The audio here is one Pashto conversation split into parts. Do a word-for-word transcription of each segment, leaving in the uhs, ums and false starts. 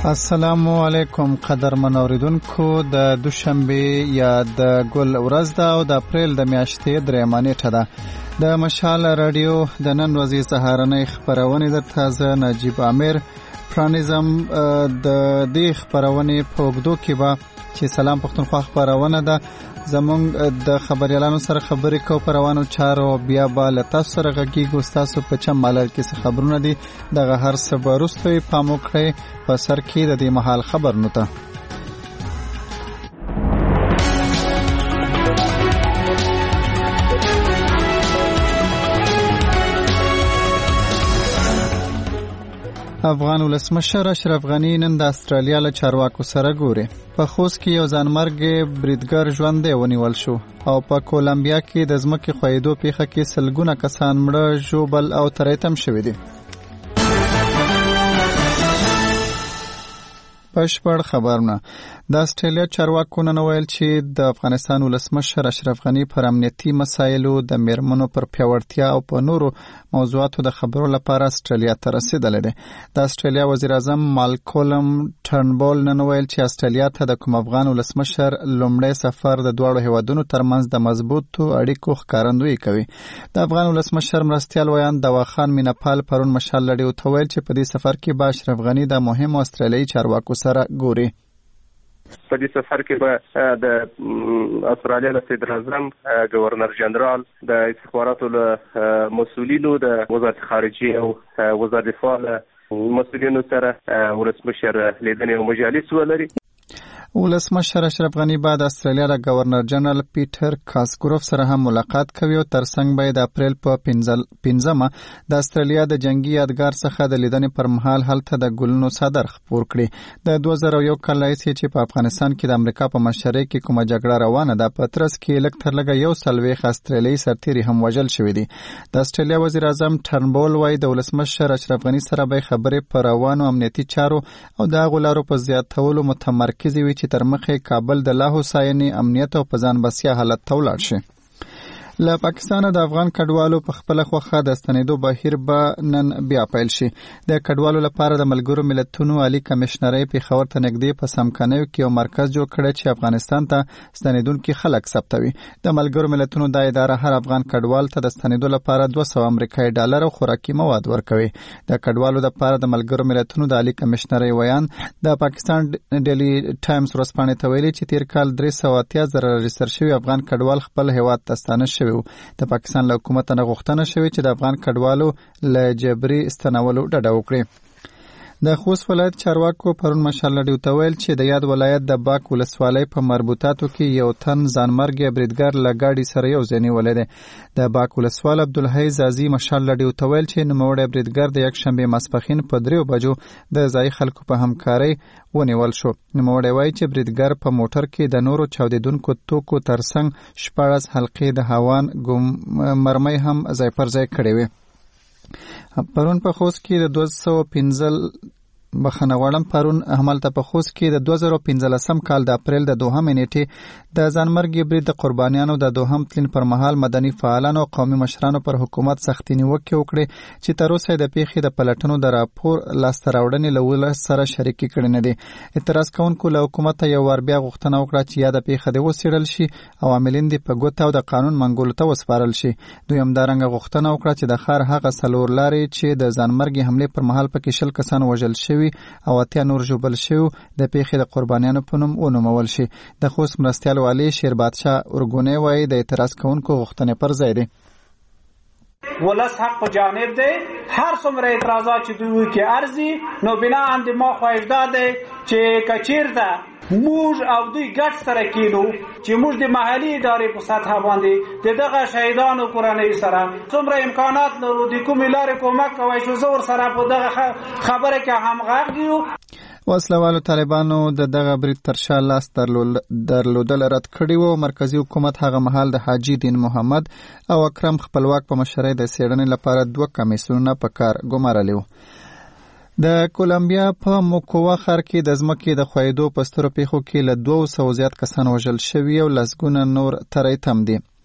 السلام علیکم قدرمن اوریدونکو، د دوشنبه یا د ګل ورځ ده او د اپریل د میاشتې درېیمه نیټه ده. د مشال رادیو د نن ورځې سهارنۍ خپرونې درته زه نجیب امیر پرانیزم. د دې خپرونې په اوږدو کې به چې سلام پښتونخوا خپرونه ده، زمونږ د خبريالانو سره خبرې کوو په روانو چارو، بیا به له تاسو سره غږیږو. ستاسو په چم مالل کې څه خبرونه دي دغه هر څه به وروسته پام وکړئ په سر کې د دې مهال خبرونو ته. افغان ولسمشر اشرف غنی نن د استرالیا له چارواکو سره ګوري. په خوست کې یو ځانمرګ بریدګر ژوندی ونیول شو او په کولمبیا کې د ځمکې ښویېدو پیښه کې سلګونه کسان مړه، ژوبل او تریتم شوي دي. بشپړ خبرونه. د استرالیا چارواکو نن ویل چې د افغانستان ولسمشر اشرف غنی پر امنیتي مسایلو، د میرمنو پر پیاوړتیا او په نورو موضوعاتو د خبرو لپاره استرالیا ته رسیدلی دی. د استرالیا وزیر اعظم مالکولم ټرنبول نن ویل چې استرالیا ته د کوم افغان ولسمشر لومړی سفر د دواړو هیوادونو ترمنځ د مضبوطو اړیکو ښکارندویي کوي. د افغان ولسمشر مرستیال ویان دواخان مینپال پرون مشال لړیو ته ویل چې په دې سفر کې به اشرف غنی د مهمو استرالیایي چارواکو سره ګوري. په دې سفر کې به د استرالیا د صدر اعظم، گورنر جنرال، د استخباراتو له مسؤلینو، د وزارت خارجه او وزارت دفاع له مسؤلینو سره ولسمشر لیدنې او مجالس ولري. ولسمشر اشرف غنی بعد استرالیا د گورنر جنرال پیټر کاسګروف سره هم ملاقات کوي او ترڅنګ به د اپریل په پنځمه د استرالیا د جنگي یادګار څخه د لیدنې پر مهال هلته د ګلونو صدر خپور کړي. د دوه زره یو کال راهیسې چې په افغانستان کې د امریکا په مشرۍ کې کومه جګړه روانه ده، په ترڅ کې لږ تر لږه یو څلوېښت استرالیایي سرتیري هم وژل شوي دي. د استرالیا وزیر اعظم ټرنبول وایي د ولسمشر اشرف غنی سره به خبرې پر روانو امنیتي چارو او د هغو لارو په زیاتولو متمرکزې وي چې تر مخې کابل د لا هوساینې، امنیت او په ځان بسیا حالت ته ولاړ شي. له پاکستانه د افغان کډوالو په خپله خوښه د ستنېدو بهیر به نن بیا پیل شي. د کډوالو لپاره د ملګرو ملتونو عالی کمشنرۍ پېښور ته نږدې په سمکانیو کې یو مرکز جوړ کړی چې افغانستان ته ستنېدونکي خلک ثبتوي. د ملګرو ملتونو دا اداره هر افغان کډوال ته د ستنېدو لپاره دوه سوه امریکایي ډالر او خوراکي مواد ورکوي. د کډوالو لپاره د ملګرو ملتونو د عالی کمشنرۍ ویان د پاکستان ډیلی ټایمز ورځپاڼې ته ویلي چې تیر کال درې سوه اتیا زره رجستر شوي افغان کډوال خپل هیواد ته ستانه شوي. د پاکستان له حکومت نه غوښتنه شوې چې د افغان کډوالو له جبري ستنولو ډډه وکړي. د خوست ولایت چارواکو پرون مشال لړیو ته ویل چې د یاد ولایت د باک ولسوالۍ په مربوطاتو کې یو تن ځانمرګي بریدګر له ګاډي سره یو ځای نیولی دی. د باک ولسوال عبدالحی زازي مشال لړیو ته ویل چې نوموړی بریدګر د یکشنبې ماسپښین په دریو بجو د ځایي خلکو په همکارۍ ونیول شو. نوموړی وایي چې بریدګر په موټر کې د نورو چاودېدونکو توکو ترڅنګ شپاړس حلقې د هاوان مرمۍ هم ځای پر ځای کړې وې. پرون په خوست کې د دوه سوه پنځه بخښنه غواړم پرون همالته په خوست کې د دوه زره پنځلسم کال د اپریل د دوهمې نیټې د ځانمرګي برید د قربانیانو د دوهم تلین پر مهال مدني فعالانو او قومي مشرانو پر حکومت سختې نیوکې وکړې چې تر اوسه د پیښې د پلټنو د راپور لاسته راوړنې له ولس سره شریکې کړې نه دي. اعتراض کوونکو له حکومته یو وار بیا غوښتنه وکړه چې یا د پیښه دې وڅېړل شي او عاملین دې په ګوته او د قانون منګولو ته وسپارل شي. دوی همدارنګه غوښتنه وکړه چې د ښار هغه څلور لارې چې د ځانمرګي حملې پر مهال پکې شل کسان وژل شوي او اتیا نور ژوبل شوي د پیښې د قربانیانو په نوم ونومول شي. د خوست مرستیال والی شیر بادشاه ارګونی وایي د اعتراض کوونکو غوښتنې پر ځای دي. ولس حق په جانب دی، هر څومره اعتراضات چې دوی وکړي ارزي، نو بنا اند ما خواهش داده چې کچیرته موږ او دوی ګډ سره کینو چې موږ د محلي ادارې په سطح باندې د دغه شهیدانو کورنۍ سره څومره امکانات لرو د کومې لارې کومک کوی شو زه ورسره په دغه خبره کې همغږ یو. وسلوالو طالبانو د دغه برید تر شا لاس درلودل رد کړي وو. مرکزی حکومت هغه مهال د حاجی دین محمد او اکرم خپلواک په مشرۍ د څېړنې لپاره دوه کمیسیونونه په کار ګمارلي وو. د کولمبیا په موکوا ښار کې د ځمکې د ښویېدو په سترو پیښو کې له دوو سوو زیات کسان وژل شوي او لسګونه نور تری تم دي.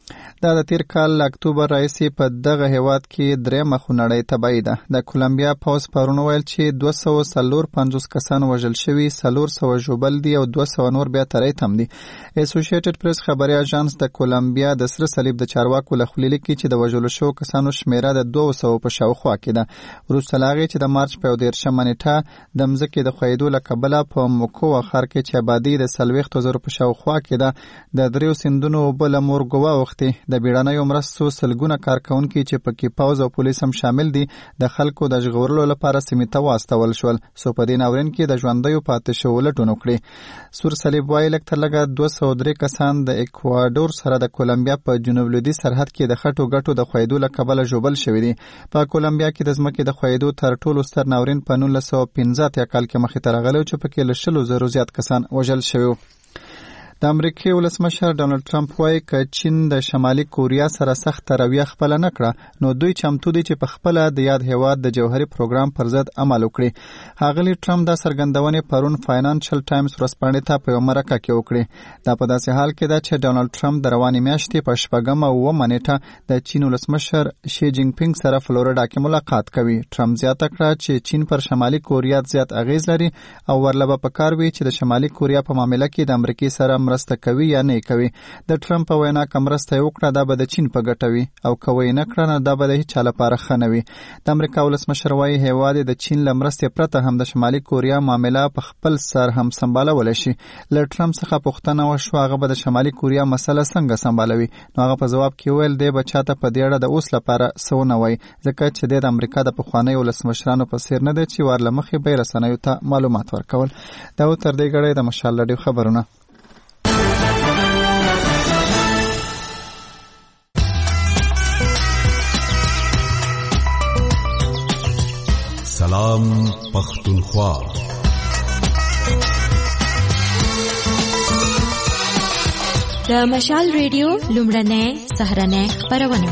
دا د تیر کال اکتوبر راهیسې په دغه هیواد کې درېیمه خونړۍ تباهي ده. د کولمبیا پوځ پرون ویل چې دوه سوه څلور پنځوس کسان وژل شوي، څلور سوه ژوبل دي او دوه سوه نور بیا تری تم دي. اسوسییټډ پریس خبري اژانس د کولمبیا د سره صلیب د چارواکو له خولې لیکي چې د وژلو شوو کسانو شمیره د دوه سوه په شاوخوا کې ده. وروسته له هغې چې د مارچ په یو دېرشمه نیټه د مځکې د ښویېدو له کبله په موکووا ښار کې چې ابادي د څلوېښتو زرو په شاوخوا کې ده د دریو سیندونو اوبه له مورګوا اوښتې. د بیړنیو مرستو سلګونه کارکوونکي چې پکې پوځ او پولیس هم شامل دي د خلکو د ژغورلو لپاره سیمې ته واستول شول. څو په دې ناورین کې د ژوندیو پاتې شوو لټون وکړي. سور صلیب وایي لږ تر لږه دوه سوه درې کسان د اکوادور سره د کولمبیا په جنوب لویدیځ سرحد کې د خټو ګټو د ښویېدو له کبله ژوبل شوي دي. په کولمبیا کې د ځمکې د ښویېدو تر ټولو ستر ناورین په نولس سوه پنځه اتیا کال کې مخې ته راغلی چې پکې له شلو زرو زیات کسان وژل شوي وو. د امریکې ولسمشر ډانلډ ټرمپ وایي که چین د شمالي کوریا سره سخته رویه خپله نه کړه نو دوی چمتو دي چې په خپله د یاد هیواد د جوهري پروګرام پر ضد عمل وکړي. ښاغلي ټرمپ دا څرګندونې پرون فاینانشل ټایمز ورځپاڼې ته په یوه مرکه کې وکړې. دا په داسې حال کې ده چې ډانلډ ټرمپ د روانې میاشتې په شپږمه او اوومه نیټه د چین ولسمشر شي جینګ پینګ سره فلوریډا کې ملاقات کوي. ټرمپ زیاته کړه چې چین پر شمالي کوریا زیات اغیز لري او ورله به پکار وي چې د شمالي کوریا په معامله کې د امریکې سره مرسته کوي یا نه کوي. د ټرمپ په وینا که مرسته یې وکړه دا به د چین په ګټه وي او که یې نه کړه نو دا به د هیچا لپاره ښه نه وي. د امریکا ولسمشر وایي هیواد د چین له مرستې پرته هم د شمالي کوریا معامله په خپل سر هم سمبالولی شي. له ټرمپ څخه پوښتنه وشوه هغه به د شمالي کوریا مسله څنګه سمبالوي نو هغه په ځواب کې ویل دی به چاته په دې اړه د اوس لپاره څه ونه وایي ځکه چې دی د امریکا د پخوانیو ولسمشرانو په څیر نه دی چې وار له مخکې به یې رسنیو ته معلومات ورکول. دا و تر دې ګړی د مشال راډیو خبرونه. سلام پختونخوا. د مشال ریډیو لومړنۍ سهارنۍ خپرونه.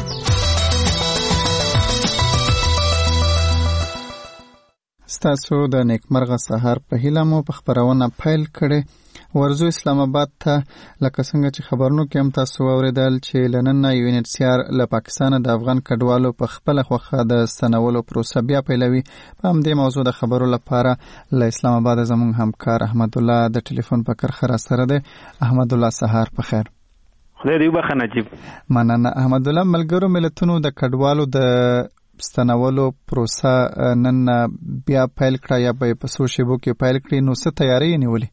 ستاسو د نیکمرغه سهار په هیله مو په خپرونه پیل کړې. ورزو اسلام آباد ته لکه څنګه چې خبرونو کې هم تاسو واوریدل چې لنن یو ان ایچ سی آر له پاکستان د افغان کډوالو په خپل خوخه د ستنولو پروسه بیا پیلوي. په همدې موضوع د خبرو لپاره له اسلام آباد زموږ همکار احمد الله د ټلیفون په کرخه را سره دی. احمد الله سهار په خیر. خدای دې وبخښه نجیب. مننه احمد الله. ملګرو ملتونو د کډوالو د ستنولو پروسه نن بیا پیل کړه یا به په څو شیبو کې پیل کړي نو څه تیاری نیولې؟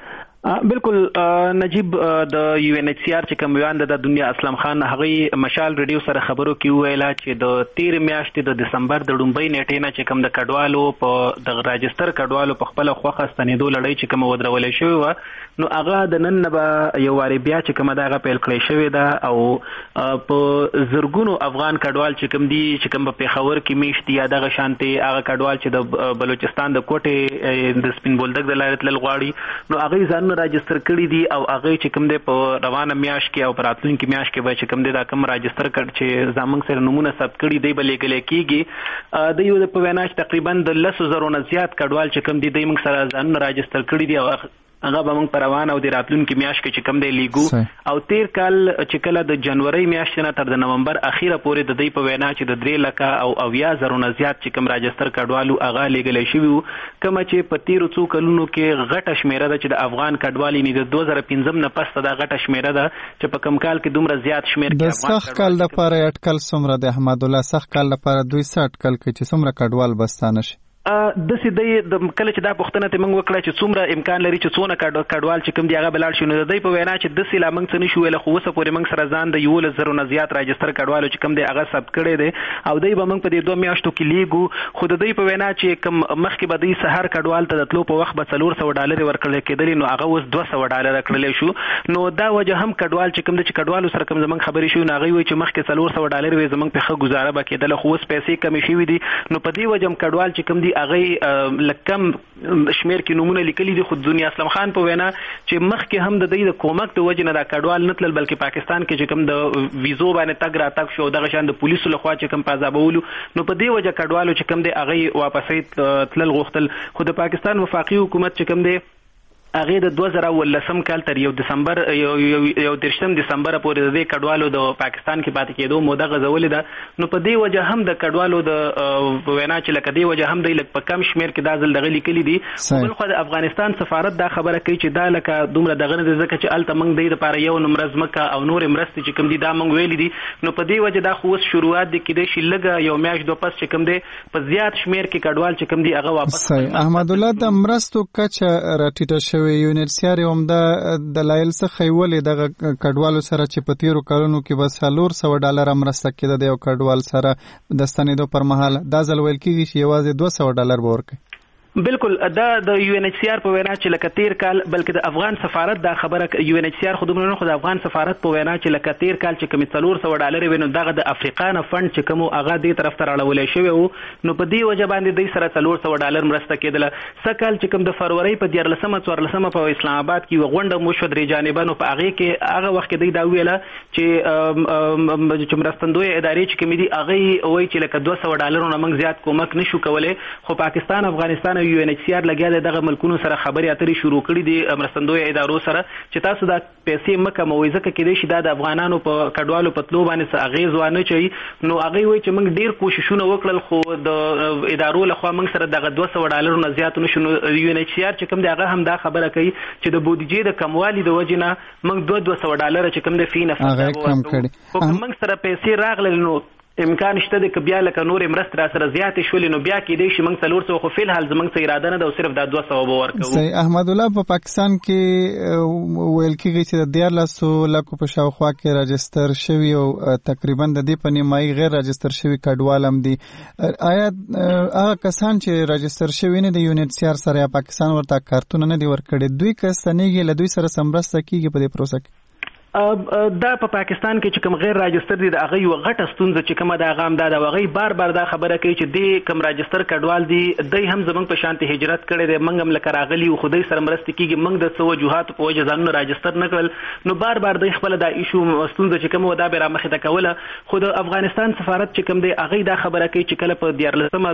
بالکل نجیب د یو ان ایچ سی آر چې کوم ویان د دنیا اسلام خان هغه مشال ریډیو سره خبرو کې ویلا چې د تیر میاشتې د دسمبر د ډومبۍ نیټې نه چې کوم د کډوالو په د راجستر کډوالو په خپل خوخه ستنېدو لړۍ چې کوم ودرولې شوی و نو هغه د نن نه به یو واری بیا چې کوم دغه پیل کړی شوی دا او په زرګونو افغان کډوال چې کوم دي چې کوم په پیښور کې میشتي یا دغه شانتي هغه کډوال چې د بلوچستان د کوټې د سپین بولدک د لارې تلل غواړي نو هغه ځان راجستر کړی دي او هغه چې کوم دی په روانه میاشت کې او په راتلونکي میاشت کې به چې کوم دی دا کوم راجستر کړ چې زمونږ سره نمونه ثبت کړي دی به لیږل کېږي. د یو په وینا چې تقریبا د لسو زرو نه زیات کډوال چې کوم دی دی موږ سره ځان راجستر کړي دي او هغه به موږ په روانه او د راتلونکي میاشت کې چې کوم دی لیږو. او تیر کال چې کله د جنوري میاشتې نه تر د نومبر اخیره پورې د دوی په وینا چې د درې لکه او اویا زرو نه زیات چې کوم راجستر کډوالو هغه لیږلی شوي وو کومه چې په تیرو څو کلونو کې غټه شمیره ده چې د افغان کډوال یې د دوه زره پنځم نه پس دا غټه شمیره ده چې په کوم کال کې دومره زیات شمیر کې افغان د سخت کال لپاره اټکل څومره د احمد الله سخت کال لپاره دوی څه اټکل کوي چې څومره کډوال بستانه شي؟ د سې د کله چې دا پوښتنه ته موږ وکړه چې څومره امکان لري چې څونه کډوال چې کوم دی هغه بلال شي نو د دوی په وینا چې د سې لا موږ څه نشو ویل خو اوسه پورې موږ سره ځان د یولس زرو نه زیات راجستر کډوالو چې کوم دی هغه ثبت کړی دی او دوی به موږ په دې دوه میاشتو کې لیږو خو د دوی په وینا چې کوم مخکې به دوی سهار کډوال ته د تلو په وخت به څلور سوه ډالر ورکړل کېدلې نو هغه اوس دوه سوه ډالر کړلی شو. نو دا وجه هم کډوال چې کوم دی چې کډوالو سره کوم زموږ خبرې شوي نو هغوی وایي چې مخکې څلور سوه ډالر وې زموږ پې ښه ګزاره به کېدله خو اوس پیسې کمې شوي دي نو په دې وجه هم کډوال چې کوم دی هغوی لکم شمیر کې نمونه لیکلي دي. خو دنیا اسلام خان په وینا چې مخکې هم د دوی د کومک د وجې نه دا کډوال نه تلل بلکې پاکستان کې چې کوم د ویزو باندې تګ راتګ شو دغه شان د پولیسو لخوا چې کوم پازابولو نو په دې وجه کډوالو چې کوم دی هغه واپسې تلل غوښتل خو د پاکستان وفاقي حکومت چې کوم دی هغه د دوه زره ولسم کال تر یو دسمبر یو یو درشم دسمبر پورې د کډوالو د پاکستان کې پاتې کېدو موده غزولې ده. نو په دې وجه هم د کډوالو د وینا چې لکه دې وجه هم د لک په کم شمیر کې د ځل دغه لیکلي دي. بل خو د افغانستان سفارت دا خبره کوي چې دا لکه دومره دغه نه ځکه چې الته موږ د لپاره یو نمرز مکه او نور مرستې چې کوم دي دا موږ ویلي دي. نو په دې وجه دا خو اوس شروعات دي کې د شي لګه یو میاشت دوه پس چې کوم دي په زیات شمیر کې کډوال چې کوم دي هغه واپس. احمد الله د مرستو کچه راټیټه شوې یونیسیار هم د دلایل څخه ویلي دغه کډوالو سره چې په تیرو کلونو کې بس څلور سوه ډالر مرسته کېده د یو کډوال سره د ستنېدو پر مهال دا ځل ویل کېږي چې یوازې دوه سوه ډالر به ورکړي. بالکل دا د یو ان ایچ سی آر په وینا چې لکه تیر کال بلکې د افغان سفارت دا خبره یو ان ایچ سی آر خو دومره خو د افغان سفارت په وینا چې لکه تیر کال چې کوم څلور سوه ډالر وینو دغه د افریقا نه فند چې کوم هغه دې طرف ته راړولې شوی وو. نو په دې وجه باندې د سره څلور سوه ډالر مرسته کېدله. سکهال چې کوم د فروری په دیارلسمه څوارلسمه په اسلام آباد کې غونډه مو شو درې جانبانو په هغه کې هغه وخت کې دا ویله چې چې مرستندوی ادارې چې کوم دي هغه وایي چې لکه دوه سوه ډالرونه موږ زیات کومک نشو کولای. خو پاکستان افغانستان او یو ان ایچ سی آر لګیا دغه ملکونو سره خبرې اترې شروع کړې دي مرستندوی ادارو سره چې تاسو دا پیسې مکه مویزه کې دي چې د افغانانو په کډوالو په تلو باندې څه اغیز وانه چي. نو هغه وایي چې موږ ډیر کوششونه وکړل خو د ادارو لخوا موږ سره دغه دوه سوه ډالر نه زیات نشو. یو ان ایچ سی آر چې کوم دی هغه هم دا خبره کوي چې د بودیجې د کموالي د وجنه موږ دوه دوه سوه ډالر چې کوم دی فی نفس هغه کم کړي. خو موږ سره پیسې راغلل نو امکان شته د بیا لکه نور مرست را سره زیات شولې نو بیا کې دی چې موږ څلور سوه خو فل حال زموږ څه اراده نه ده او صرف دا دوه سوه به ورکوو. صحیح. احمد الله په پاکستان کې ویل کېږي چې د دیارلسو لکو په شاوخوا کې راجستر شوي او تقریبا د دې په نیمایي غیر راجستر شوي کډوال هم دي. آیا هغه کسان چې راجستر شوي نه دي یو ان ایچ سی آر سره یا پاکستان ورته کارتونه نه دي ورکړي دوی که ستنېږي له دوی سره سمرسته کېږي په دې پروسه کې؟ دا په پاکستان کې چې کوم غیر راجستر دي د هغه یو غټه ستونزه چې کومه د هغه هم دا د هغه بار بار دا خبره کوي چې دی کوم راجستر کډوال دي دی هم زمونږ په شانتي هجرت کړي دي موږ هم لکه راغلي او خدای سره مرسته کیږي موږ د څو وجوهات په وجه ځانونه راجستر نه کړل. نو بار بار د خپل دا ایشو ستونزه چې کومه دا به را مخې ته کوله. خو د افغانستان سفارت چې کوم دی هغه دا خبره کوي چې کله په دیارلسمه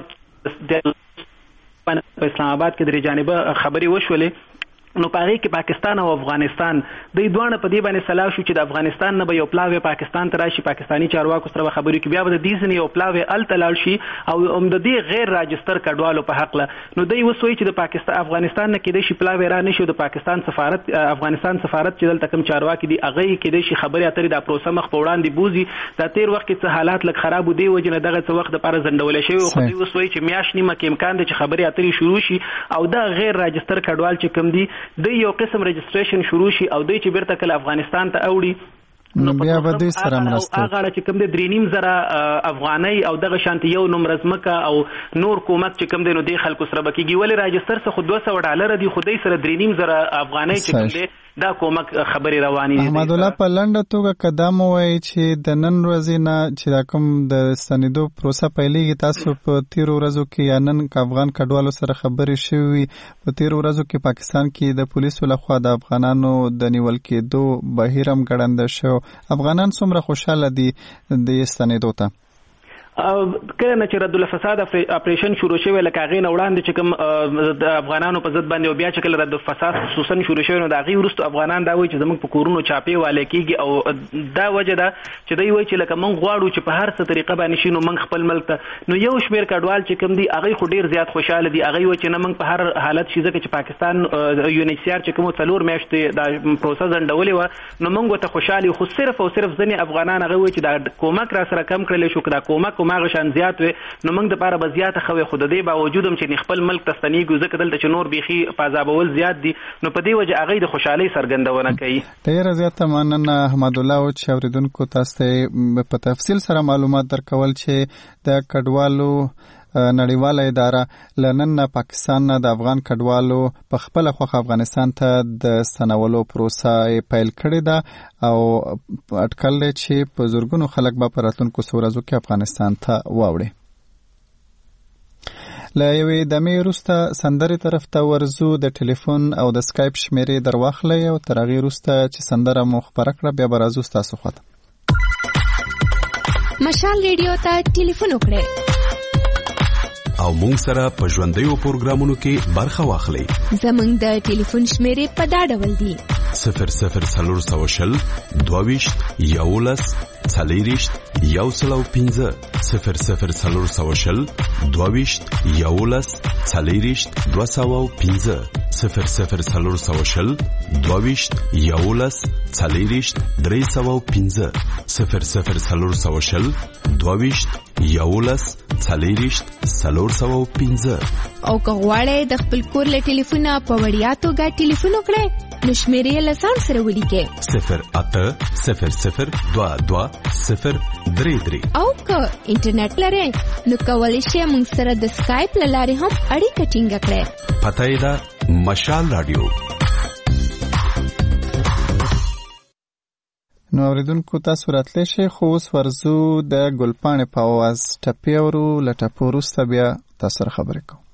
په اسلام آباد کې درې جانبه خبري وشولې نو پاره کې پاکستان او افغانستان د دوه په دی باندې سلاو شو چې د افغانستان نه به یو پلاوی پاکستان ته راشي پاکستانی چارواکو سره خبرې کې بیا به د دې سن یو پلاوی ال تلال شي او هم د دې غیر راجستر کډوالو په حق له. نو دوی وسوي چې د پاکستان افغانستان نه کې د شي پلاوی را نشي د پاکستان سفارت افغانستان سفارت چې دلته کوم چارواکي دي هغه کې د شي خبرې اترې د پروسه مخ په وړاندې بوزي. دا تیر وخت کې څه حالات لک خراب دي وجنه دغه څه وخت لپاره زندول شي او خو دوی وسوي چې میاش نیمه کې امکان دي چې خبرې اترې شروع شي او دا غیر راجستر کډوال چې کوم دي د یو قسم رجستریشن شروع شي او دوی چې بیرته کله افغانستان ته اوړي نو بیا به دوی سره مرسته هغه چې کوم د درې نیم زره افغانۍ او دغه شانتي یو نمبر ځمکه او نور کومک چې کوم دی نو د خلکو سره بکیږي ولې راجستر څخه خو دوه سوه ډالر دي خو دوی سره درې نیم زره افغانۍ چې کوم دی دا کومک خبري رواني دي. احمد الله په لنډه توګه قدم وایي چې د نن ورځې نه چې دا کوم د ستنېدو پروسه پیلېږي تاسو په تیرو ورځو کې یا نن افغان کډوالو سره خبرې شوي په تیرو ورځو کې پاکستان کې د پولیسو لخوا د افغانانو د نیول کېدو بهیر هم ګړنده شو. افغانان څومره خوشاله دي د ستنېدو ته؟ کله نه چې رد الفساد اپریشن شروع شوی لکه هغه نه وړاندې چې کوم د افغانانو په ضد باندې او بیا چې کله رد الفساد خصوصا شروع شوی نو د هغه وروسته افغانان دا وایي چې زموږ په کورونو چاپی والے کیږي او دا وجه ده چې دوی وایي چې لکه موږ غواړو چې په هر څه طریقه باندې شینو موږ خپل ملک ته نو یو شمیر کډوال چې کوم دي هغه خو ډیر زیات خوشاله دي هغه وایي چې نه موږ په هر حالت شي ځکه چې پاکستان یو ان ایچ سی آر چې کوم څلور میاشتې دا پروسه ځنډولې و نو موږ ته خوشاله خو صرف او صرف ځنې افغانان هغه وایي چې دا کومک را سره کم کړل شو کدا کومک کومه شان زیات نو موږ د پاره بزیات خوي خود دې باوجود هم چې خپل ملک تستنیږي ځکه دلته چې نور بيخي پازابول زیات دي نو په دې وجه هغه د خوشحالي سرګندونه کوي. ډیر زیات مننه احمد الله او چې اوریدونکو تاسو ته په تفصیل سره معلومات درکول چې د کډوالو نړیواله اداره لنن پاکستان نه د افغان کډوالو په خپل خوخ افغانستان ته د ستنولو پروسه پیل کړې ده او اټکل دی چې په زورګونو خلک به په راتلونکو څو ورځو کې افغانستان ته واوړي. له یوې دمې وروسته سندرې طرف ته ورځو د ټلیفون او د سکایپ شمیرې در واخلئ او تر هغې وروسته چې سندره مو خپره کړه بیا به راځو ستاسو خواته. مشال ریډیو ته ټلیفون وکړئ او مونږ سره په ژوندیو پروګرامونو کې برخه واخلئ. زمونږ د ټلیفون شمیرې په دا ډول دي: صفر صفر څلور سوه شل دوه ویشت یولس څلېرویشت یو سل او پنځه صفر صفر څلور سوه شل دوه ویشت یولس څلېرویشت دوه سوه او پنځه صفر صفر څلور سوه شل دوه ویشت یولس څلېرویشت درې سوه او پنځه صفر صفر څلور سوه شل دوه ویشت یولس څلېرویشت څلور سوه او پنځه. او که غواړئ د خپل کور له ټلیفونه په وړیا توګه ټلیفون وکړئ نو شمیرې له ځان سره ولیکئ: صفر اته صفر صفر دوه دوه صفر درې درې. او که انټرنیټ لرئ نو کولی شئ موږ سره د سکایپ له لارې هم اړیکه ټینګه کړئ. پته یې ده مشال رادیو. نو اوریدونکو تاسو راتلی شئ، خو اوس ورځو د ګلپاڼې په اواز ټپې اورو. له ټپو وروسته بیا تاسو سره خبرې کوو.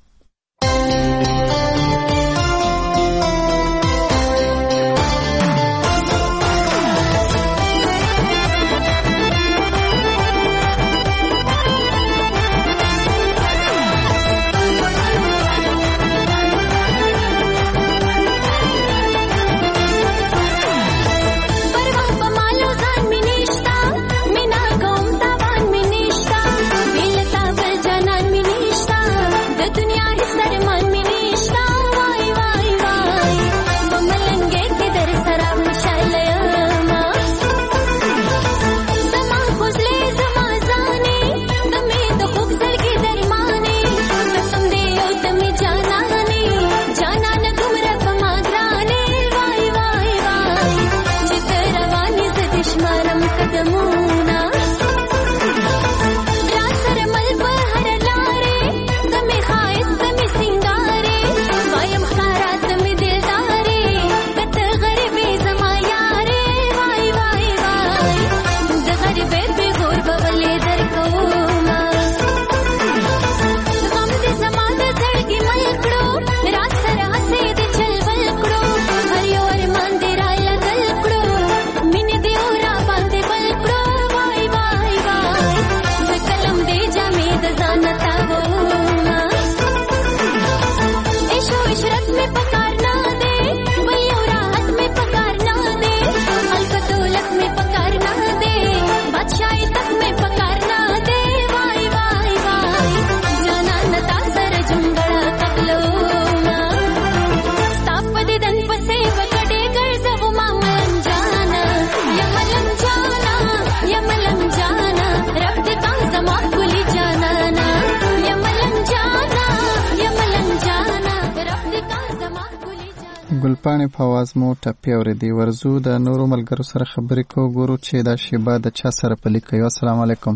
ګلپاڼې په اواز مو ټپې اورېدې. ورځو د نورو ملګرو سره خبرې کوو، ګورو چې دا شیبه د چا سره پلي کوي. السلام علیکم.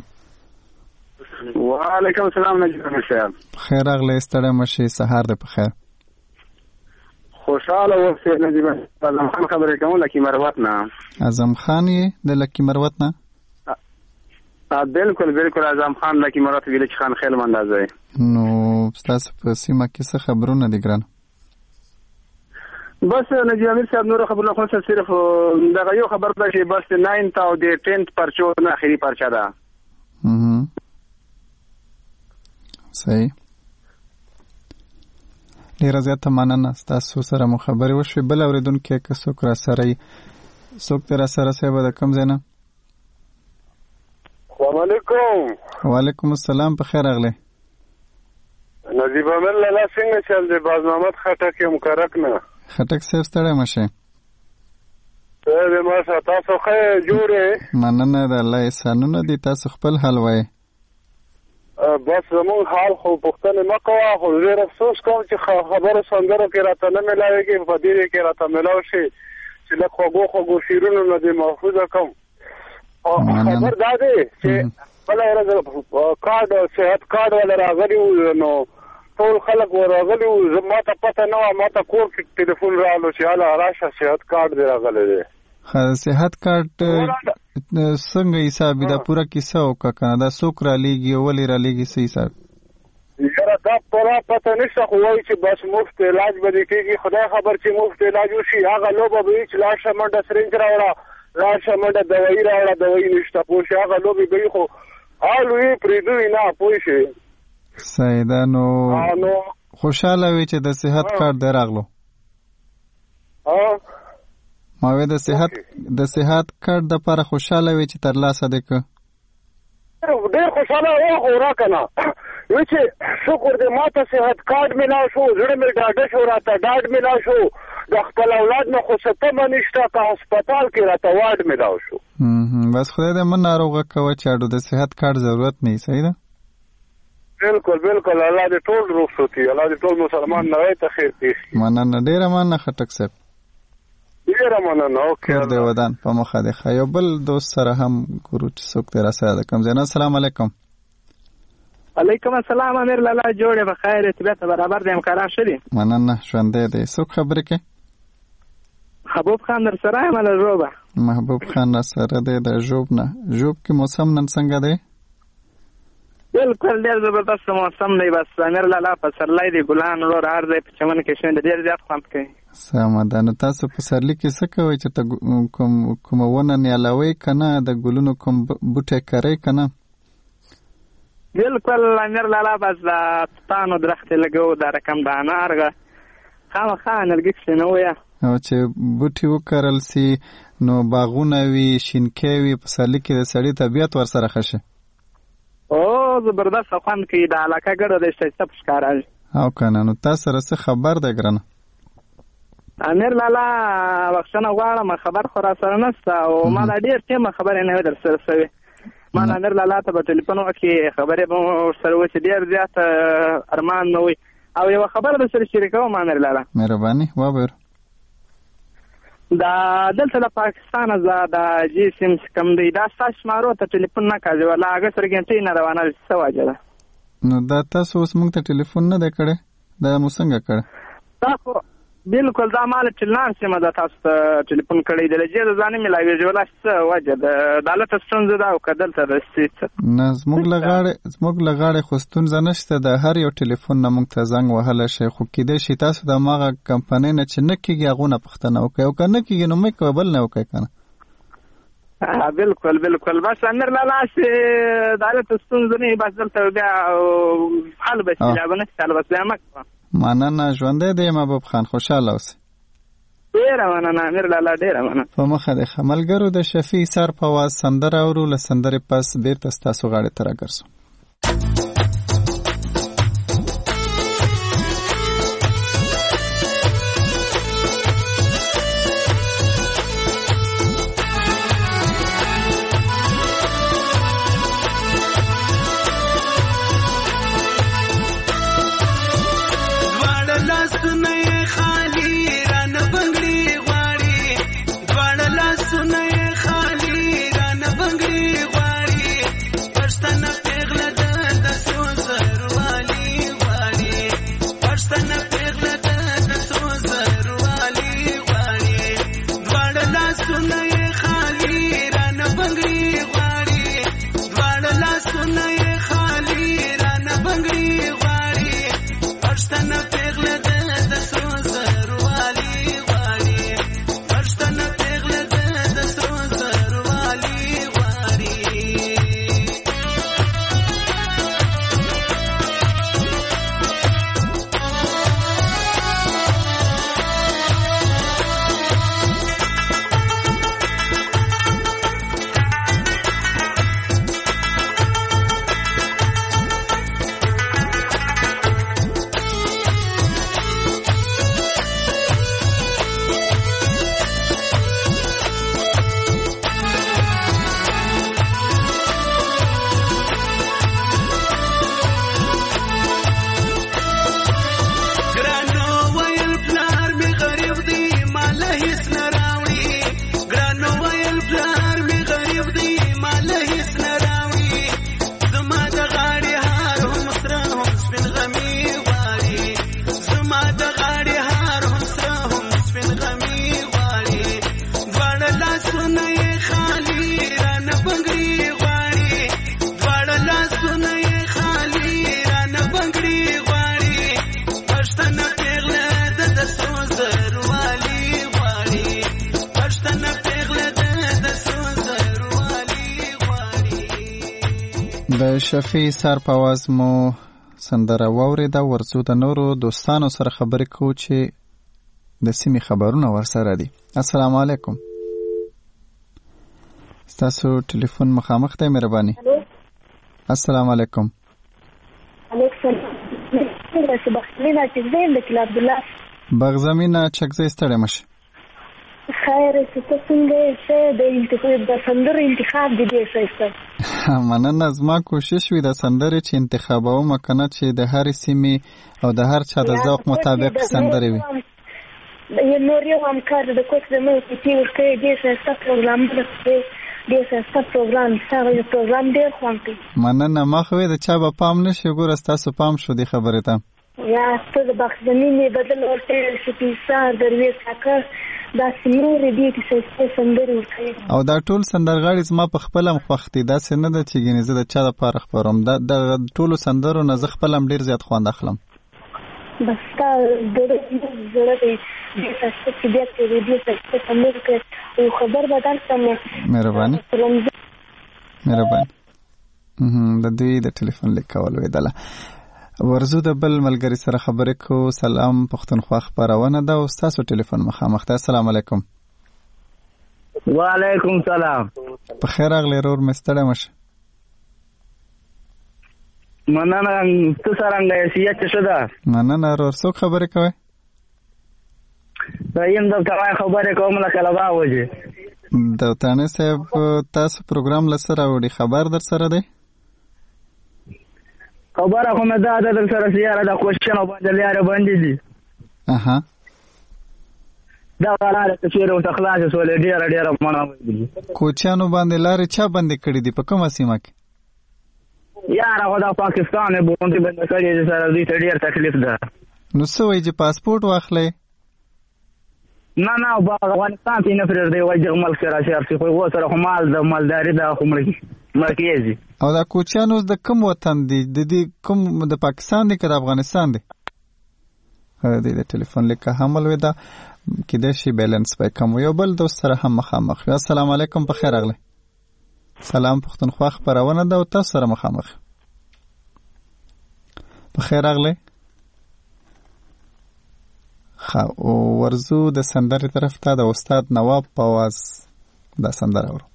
وعلیکم السلام. نجیب صاحب خیر راغلی، ستړی مه شئ، سهار دی په خیر. خوشحاله اوسئ نجیب. اعظم خان خبرې کوم لکي مروت نه. اعظم خان یې د لکي مروت نه؟ بالکل بالکل اعظم خان لکي مروت ویلج خان خیل مندازه. نو ستاسو په سیمه کې څه خبرونه دي ګران؟ بس نجیب امیر صاحب نور خبرونه خو صرف دغه یو خبر ده چې بس ناینت او د ټینت پرچو نه اخري پرچا ده. اها صحیح. ډیره زیاته مننه، ستاسو سره مو خبرې وشوې. بل اورېدونکی که څوک را سره یي، څوک دی را سره صاحب د کوم ځای نه؟ السلام علیکم. وعلیکم السلام، په خیر راغلی. نجیب امیر لالا څنګه چل دی؟ باز محمد خټک یم کرک نه. خټک صاحب ستړی مه شئ. دی ماشه تاسو ښه جوړې؟ مننه د الله احسانونه دي، تاسو خپل حال وایئ. بس زمونږ حال خو پوښتنې مه کوه، خو ډېر افسوس کوم چې خبرو سندرو کې راته نه میلاوېږي، په دې کې راته میلاو شي چې لږ خوږو خوږو شعرونو نه دې محفوظه کړم. خبر دا دی چې بله ورځ کارډ صحت کارډ والا راغلي وو، نو ټول خلک وراغلي وو. ما ته پته نه وه، ما ته کور کې ټلیفون راغلو چې هله راشه صحت کارډ دې راغلی دی. صحت کارت څنګه حساب دا پورا کیسه وکړه کنه؟ دا څوک را لیږي او ولې را لیږي څه حساب؟ یاره دا پوره پته نشته، خو وایي چې بس مفت علاج به دې کېږي. خدای خبر چې مفت علاج وشي. هغه لوبه به وي چې لاړ شه منډه سرنج راوړه، لاړ شه منډه دوایي راوړه، دوایي نشته پوه شي. هغه لوبې به وي خو حال وي پرېږدوي نه پوه شي. سیده نو خوشاله وي چې د صحت کارت دی راغلو. ما وی د صحت د صحت کارت د لپاره خوشاله وي چې ترلاسه دی که ډېر خوشاله وه خو راکنه وی چې شکر دې ما ته صحت کارت میلاو شو، زړه مې ډاډه شو، راته ډاډ میلاو شو، د خپل اولاد نه خو څه تمه نشته که هسپتال کې راته واډ میلاو شو. بس خدای دې مه ناروغه کوه چې اډو د صحت کارت ضرورت نه وي. صحیح ده؟ بالکل بالکل. الله دې ټول روغ ساتي، الله دې ټول مسلمان نړۍ ته خیر پېښ. مننه، ډېره مننه خټک صاحب، ډېره مننه. کور دې ودان په مخه دی. ښه یو بل دوست سره هم ګورو چې څوک دی راسره ده. کوم ځای نه؟ السلام علیکم. علیکم السلام. امیر لالا جوړې بخیر، طبیعت برابر دی، امکاران ښه دي؟ مننه، ژوندی دی. څوک خبرې کوي؟ محبوب خان در سره یم له ژوبه. محبوب خان را سره دی د ژوب نه. ژوب کې موسم نن څنګه دی؟ بالکل ډېر زبردست موسم دی. بس امیر لالا پسرلی دی، ګلان ورور هر ځای په چمن کې شنه، ډېر زیات خوند کوي. سمه ده. نو تاسو پسرلي کې څه کوئ چې ته کوم کومه ونه نیالوئ که نه، د ګلونو کوم بوټی کرئ که نه؟ بالکل امیر لالا بس د توتانو درختې لګوو، دا رقم د انار خامخا انرګي کښېنوو. او چې بوټي وکرل سي نو باغونه وي، شینکۍ وي، پسرلي کې د سړي طبیعت ورسره ښه شي. او زبردست خوند کوي، د علاقه ګډه د ښایسته په ښکاره. او که نه؟ نو تا سره څه خبر دی ګرانه؟ امیر لالا بخښنه غواړم، خبر خو را سره نشته او ما دا ډېر ټیمه خبرې نه وي در سره شوې. ما د امیر لالا ته په ټلیفون وکړې، خبرې به مو ورسره وشي، ډېر زیات ارمان نه وي. او یوه خبره در سره شریکوم امیر لالا. مهرباني وبر. دا دلته د پاکستان د جي سیم کوم دی، دا ستاسو شمارو ته ټلیفون نه کوي، ولا هغه سره ګنټۍ نه روانه دي، څه وجه ده؟ نو دا تاسو اوس موږ ته ټلیفون نه دی کړی؟ دا مو څنګه کړی؟ تاسو بالکل دا مال چلنان سیمه ده، تاسو ته ټلیفون کړی دی، لږې د ځانې ملاوېږي، ولا څه وجه ده؟ د هلته ستونزه ده او که دلته د څه؟ نه، زموږ له غاړې زموږ له غاړې خو ستونزه نشته، د هر یو ټلیفون نه موږ ته زنګ وهلی شئ، خو کیدای شي تاسو د هماغه کمپنۍ نه چې نه کېږي هغو نه پوښتنه وکړئ، او که نه کېږي نو مه کوئ، بل نه وکړئ که نه. بالکل بالکل. بس امیر لالا چې د هلته ستونزه نه وي، بس دلته بیا حل به شي، بیا به نه شي حل، بس بیا مه کوه. مننه، ژوندی دی محبوب خان، خوشحاله اوسئ. ډېره مننه امیر لالا، ډېره مننه. په مخه دی. ملګرو د شفیع سر په آواز سندره اورو، له سندرې پس بېرته ستاسو غاړې ته راګرځو. د شفیع سر په آواز مو سندره واورېده. ورځو د نورو دوستانو سره خبرې کوو چې د سیمې خبرونه ورسره دي. السلام علیکم. ستاسو ټلیفون مخامخ دی مهرباني. السلام علیکم. علیکم السلام. بغزمینه چکزی ستړی مشه. خیر څه څنګه شه د انتخاب د سندرو انتخاب دی دی ښه. مننه. زما کوشش وي د سندرې چې انتخابوم کنه چې د هر سیمې او د هر چا د ذوق مطابق سندرې وي. یو نور یو همکار د کوڅه د مو په تیر کې دی څه پروګرام دی دی څه پروګرام څنګه یو پروګرام ډیر خوان کوي. مننه. ما خو د چا په پام نشي ګور تاسو پام شو دی خبره ته. یا څه د بخزمینې بدل ورته شپې سار دروي څاکه دا سمور دی چې څه سندرې ورته او دا ټول سندرغاړي زما په خپل هم خوښتي. دا څه نه ده چې ګینې زه د چا لپاره خبروم. دا د ټولو سندرو نه زه خپل هم ډیر زیات خوند اخلم. بس تا د زړه دی د څه چې بیا کې دی څه سندرې کې او خبر بدل سم. مهرباني مهرباني. د دوی د ټلیفون لیکول ویدله. ورزو د بل ملګری سره خبرې کو. سلام پښتونخوا خبرونه ده او تاسو ټلیفون مخامخ ده. السلام علیکم. وعلیکم سلام. په خیر راغلی رور مستړی مشه. مننه. تو څنګه یې سیاست څه ده؟ مننه رور. څوک خبرې کوي؟ دا یم د کومه خبرې کوم لکه لبا وځي. د تانه صاحب تاسو پروګرام لسره وړي خبر در سره دی؟ خبره خو مې دا در سره سیاره د کوشن باندې لاره باندې دي. اها دا لاره چې ورو تخلاص سولې ډیر ډیر مونږ دي. کوچانو باندې لاره چا باندې کړې دي په کومه سیمه کې؟ یار هغه د پاکستان باندې باندې کړې دي سره دې ډیر تکلیف ده. نو څه وایي چې پاسپورت واخلې؟ نه نه په افغانستان کې نه پرې دی وایي ملک راشي ارسي خو سره خو مال د مالداري د خمرګي مرکزي. او دا کوچانو د کوم وطن دي؟ د دې کوم د پاکستان دي که د افغانستان دي؟ د دې ټلیفون لیکه حمل ودا کې د شي بیلانس په کوم یو بل دوست سره هم مخامخ. السلام علیکم. په خیر راغلی. سلام پښتونخوا خبرونه ده او تاسو سره مخامخ. په خیر راغلی. خا او ورزو د سندرې طرف ته د استاد نواب په आवाज دا سندره اورو.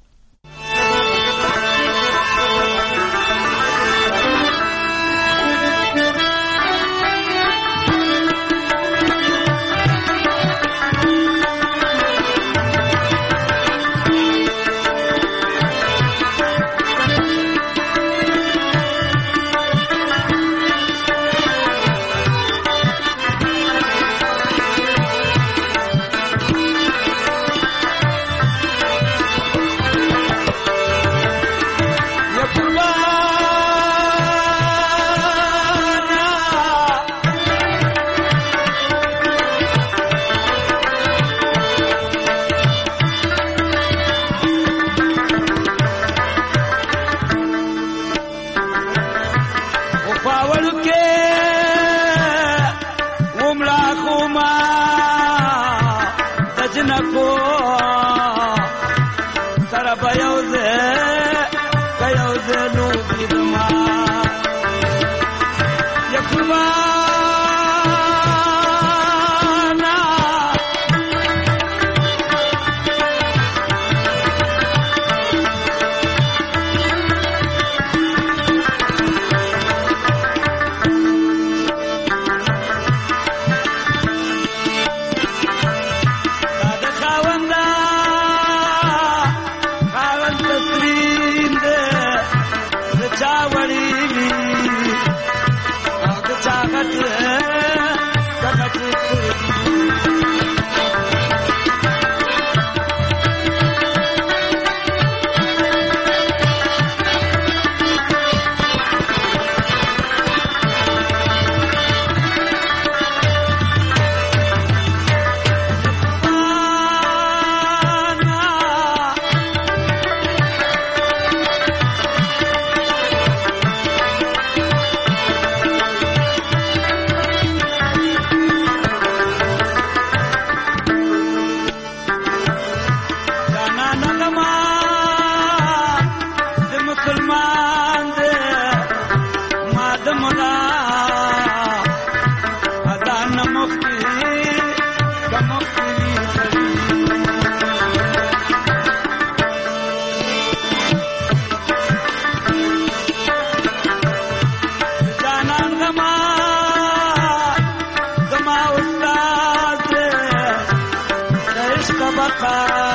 Chawari خا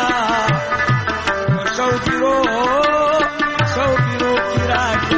شوقي رو شوقي رو راکړي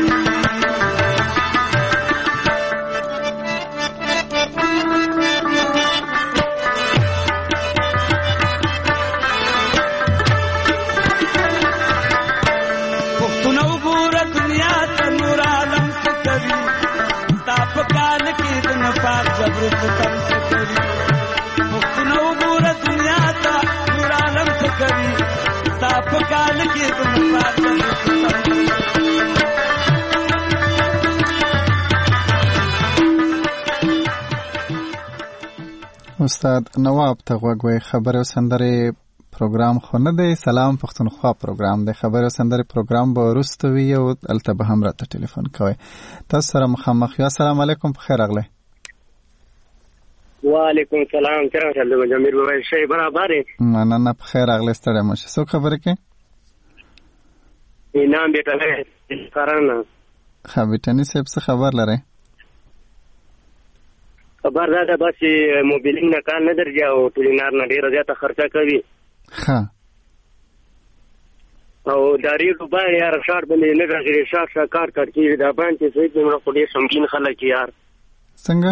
پاک جبر ستم سکری مختنو ګوره دنیا ته نور عالم سکری تا په کال کې د پاک جبر ستم استاد نواب ته غوږوي خبره سندره پروګرام خو نه دی سلام پښتونخوا پروګرام دی خبره سندره پروګرام به وروسته وي او الته به هم راته ټلیفون کوي تاسو سره مخامخ یو السلام علیکم په خیر اغله وعلیکم السلام څنګه حال دی جمیر بھائی شي برابر مننه په خیر اغله ستړی مشه څو خبره کې انعام بیٹا کارانه خبرتنی صاحب څه خبر لري خبر دا ده بس موبیلینګ نه کار نه درځي او ټولینار نه ډیره زیاته خرچه کوي ها او داری دوباره یار شار باندې نه راغلی شار شار کار کوي دا باندې څه دې موږ په دې سمګین خلک یار څنګه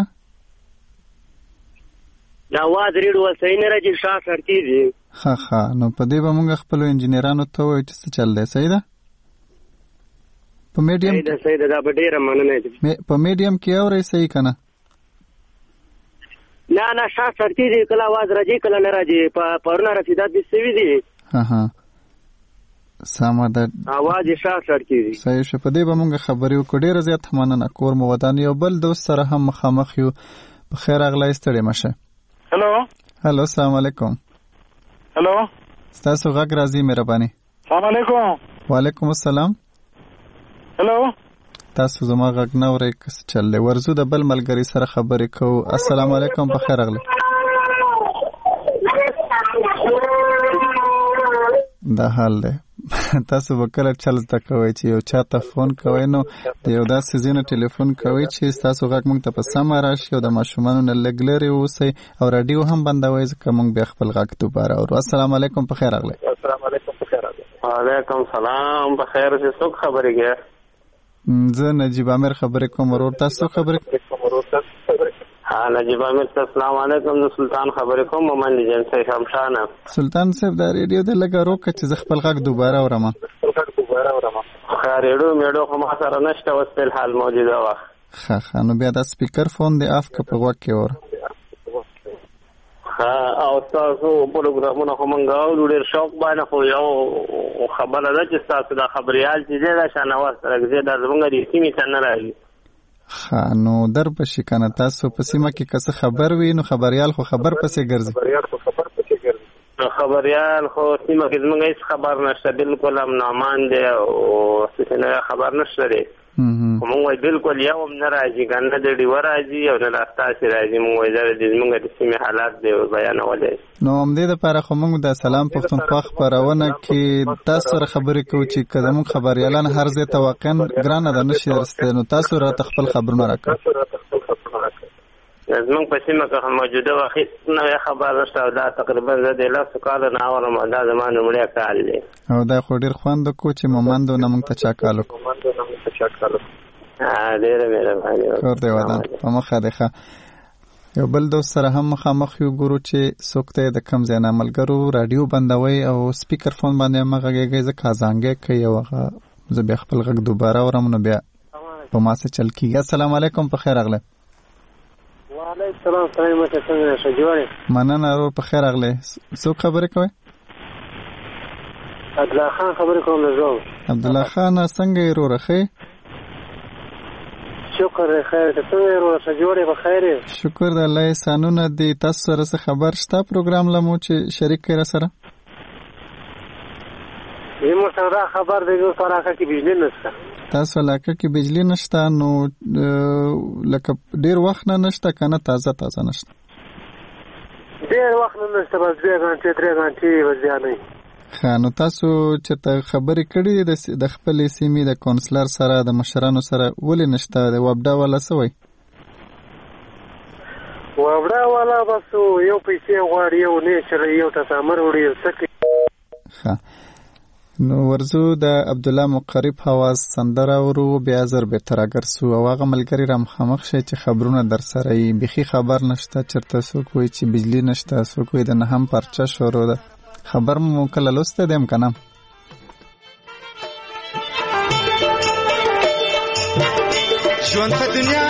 دا واز ریډو وسای نه راځي شار شار کیږي ها ها نو په دې به موږ خپل انجینرانو ته وایو چې څه چل دی صحیح ده په میډیم صحیح ده صحیح ده دا به ډیره مننه دي په میډیم کې اوري صحیح کنه نه نه شار شار کیږي کله واز راځي کله نه راځي په پرونه رسیدات دي سوي دي ها ها ساما د اواز شار شار کیږي صحیح شو په دې به موږ خبرې وکړو ډیره زیات مننه کور مو ودان یو بل دوست سره هم مخامخ یو په خیر اغلی ستړي مشه هلو هلو السلام علیکم هلو تاسو غږ راځي مهرباني السلام علیکم وعلیکم السلام هلو تاسو زما غږ نه اورئ کس چلې ورزو د بل ملګری سره خبرې کوو السلام علیکم په خیر اغلی دا حال دی تاسو به کله چل زده کوئ چې یو چا ته فون کوئ نو د یو داسې ځای نه ټلیفون کوئ چې ستاسو غږ موږ ته په سمه راشي او د ماشومانو نه لږ لرې اوسئ او راډیو هم بندوئ ځکه موږ بیا خپل غږ دوباره اورو السلام علیکم په خیر اغلی السلام علیکم په خیر اغلی وعلیکم سلام په خیر چې څوک خبرې کوي زه نجیب عامر خبرې کوم ورور تاسو خبرې ها نجیب عامر السلام علیکم زه سلطان خبرې کوم مومن جن صاحب همشانه سلطان صاحب دا ریډیو د لګه روکه چې زه خپل غږ دوباره اورم خا ریډیو میډو خو ما سره نشته اوس په حال موجوده وه ښه ښه نو بیا دا سپیکر فون دی اف که په غوږ کې اوره ها او تاسو پروګرامونه خو مونږ اورو ډېر شوق باندې خو یو خبره ده چې تاسو دا خبريال چې دی دا شانواز سره دا زمونږ د سیمې څخه نه راځي ښه نو در پسې کنه تاسو په سیمه کې که څه خبر وي نو خبريال خو خبر پسې ګرځي نو خبريال خو سیمه کې زمونږ هیڅ خبر نشته بالکل امن امان دی او څه خبر نشته دی موږ وای بالکل یو هم نه راځي کنه د ډیو راځي او نه تاسو راځي موږ وای دا د موږ د سیمې حالات دی بیانولې نو هم دې لپاره خو موږ د سلام پښتونخوا خبرونه کې تاسو سره خبرې کوو چې کله موږ خبريالان هر ځای ته واقعا ګرانه ده نشي درسته نو تاسو را خپل خبرونه راکړئ زمونږ په سیمه کې موجوده وخت نوې خبر نشته او دا تقریبا د لاسو کال نه اورم دا زمانه مړی کال دی او دا خو ډیر خوند کو چې مومندو نه موږ ته چا کالو ها ډیر مهرباني کور دی ودان په مخه ده یو بل دوست سره هم مخامخ یو ګورو چې سوکته د کم ځای نه ملګرو رادیو بندوي او سپیکر فون باندې مغږیږي ځکه ځانګه کوي او زه بیا خپل غږ دوباره اورم نو بیا په ما څه چل کیږي السلام علیکم په خیر اغله وعلیکم السلام څنګه مته څنګه شجوړې مننه ورو په خیر اغله څوک خبرې کوي عبد الله خان خبرې کوم زه عبد الله خان څنګه یې ورو رخه شکر خیر ته څنګه ورو شجوړې په خیر شکر د الله احسانونه دي تاسو سره خبر شته پروګرام لمو چې شریک کړه سره یمو سره خبر دی یو سره کې بجلی نشته تاسو علاقه کې بجلی نشته نو لکه ډیر وخت نه نشته کنه تازه تازه نشته ډیر وخت نه نشته بس دوه غنټې درې غنټې وځي نه ښه نو تاسو چې ته خبرې کړې د خپل سیمې د کونسلر سره د مشرانو سره ولې نشته د وبډا ولا سوي وړا والا بس یو پیسې غواړي یو نه چر یو تسامر وړي سکه. ها نو ورزو د عبد الله مقرب حواس سندره ورو بیا زر به ترګر سو او هغه ملګری را مخامخ شي چې خبرونه در سره ای بخي خبر نشته چرته سو کوی چې بجلی نشته سو کوی د نه هم پرچا شروع ده خبر مو کله لسته دیم کنه. ژوند په دنیا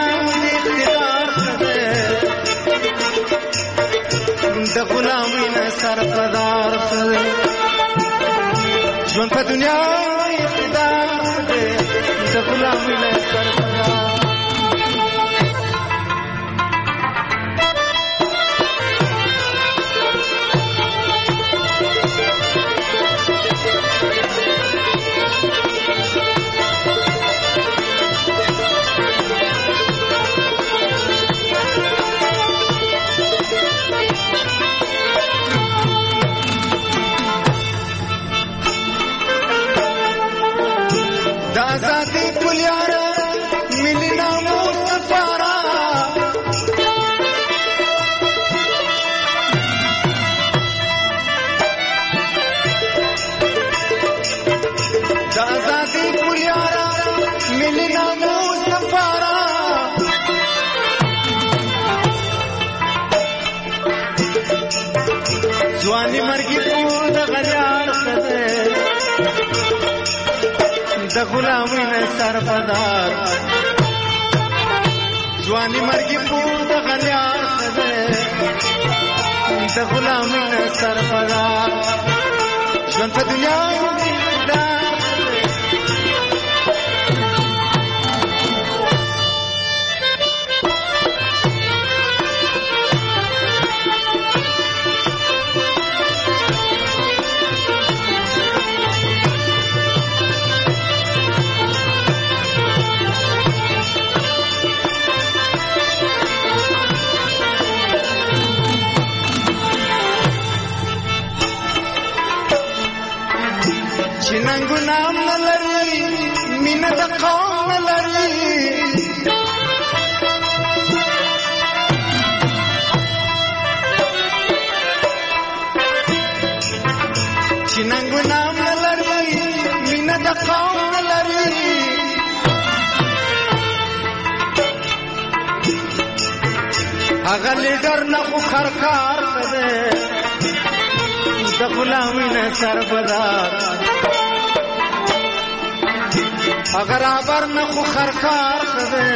د غلامۍ نه سرپدار خلک ژوند په دنیا اقتدار دی د غلامۍ نه سرپدار ځواني مرګي پور د غلیان خده د غلامۍ نه سرپدار ځواني مرګي پور د غلیان خده د غلامۍ نه سرپدار ژوند په دنیا ننګو نام نلري مینه د قوم نلري چې ننګو نام نلري مینه د قوم نلري هغه لیډر نه خو خرکار کړي د غلامۍ نه سربدار اگر آبر نه خو خرکار خده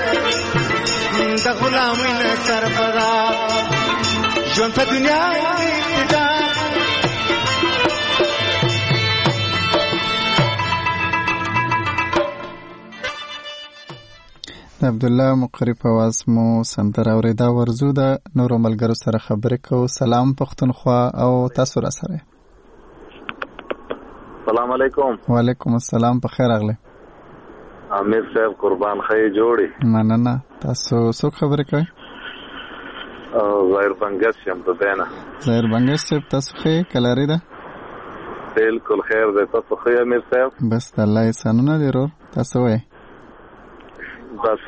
د غلامۍ نه سربدار ژوند په دنیا اقتدار د عبد الله مقرب आवाज مو سندره اوریدا ورزو د نورو ملګرو سره خبرې کو. سلام پښتونخوا او تاسو را سره. سلام علیکم. وعلیکم السلام. په خیر راغله. امیر صاحب قربان خی جوړي. مننه. تاسو څوک خبرې کوي؟ ظاهر بنگش یم ته دینا. ظاهر بنگش صاحب تاسو خې کلاری ده؟ بالکل خیر ده. تاسو خې امیر صاحب؟ بس الله یې سنونه دی ورو. تاسو وای بس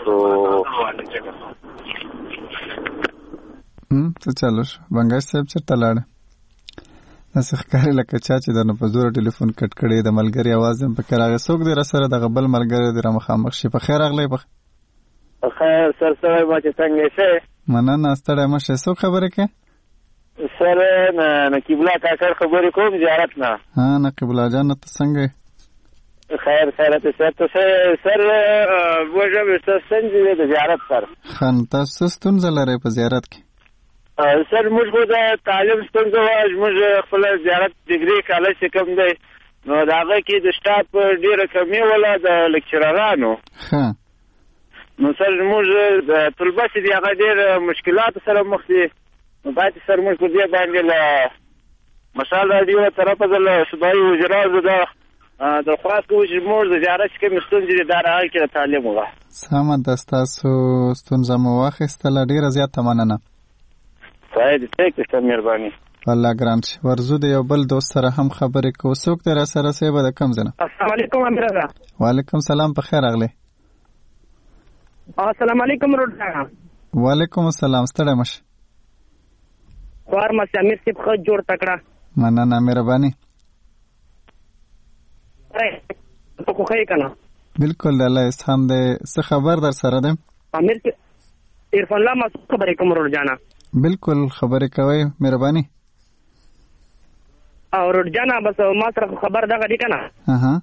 هم څه چالو شو؟ بنگش صاحب چرته لاړ؟ نسخ کاری لکه چا چې درنه په زور ټلیفون کټ کړي د ملګری आवाज هم پکې راغی. څوک دی را سره د غبل ملګری دی را مخامخ شي. په خیر راغلی. په خیر سر سره ما چې څنګه شي مننه ستړی مشه. څوک خبرې کوي؟ سر نقیب الله کاکړ خبرې کوم زیارت نه. ها نقیب الله جان ته څنګه خیر سره ته سر ته سر وجه به څنګه د زیارت سر خان تاسو ستونزه لرئ په زیارت کې؟ سر موږ خو د تعلیم ستونزه وه. موږ خپل زیارت ډیګري کالج چې کوم دی نو د هغه کې د سټاف ډېره کمي وله د لیکچررانو. نو سر موږ د طلبه چې دي هغه ډېر مشکلاتو سره مخ دي. نو باید سر موږ په دې باندې له مشال راډیو له طرفه د صوبایي وزراو د درخواست کوو چې موږ د زیارت چې کومې ستونزې دي دا هغه کې د تعلیم وه. سمه ده. ستاسو ستونزه مو واخیستله. ډېره زیاته مننه. باید څه کې مهرباني الله ګران شي. ورزو د یو بل دوست سره هم خبرې کو. څوک دی را سره صاحب د کم ځنه؟ السلام علیکم امیر رضا. وعلیکم سلام. په خیر راغلی. السلام علیکم روډا. وعلیکم السلام ستړی مشه خوار مسی امیر صاحب ښه جوړ تکړه مننه مهرباني ته خو ښه یې که نه بلکل د الله اسحام دی څه خبر در سره دی امیر عرفان الله مسعود خبرې کوم ورور جانه بلکل خبرې کوئ مهرباني او ورور جانه بس ما سره خبر دغه دی که نه اها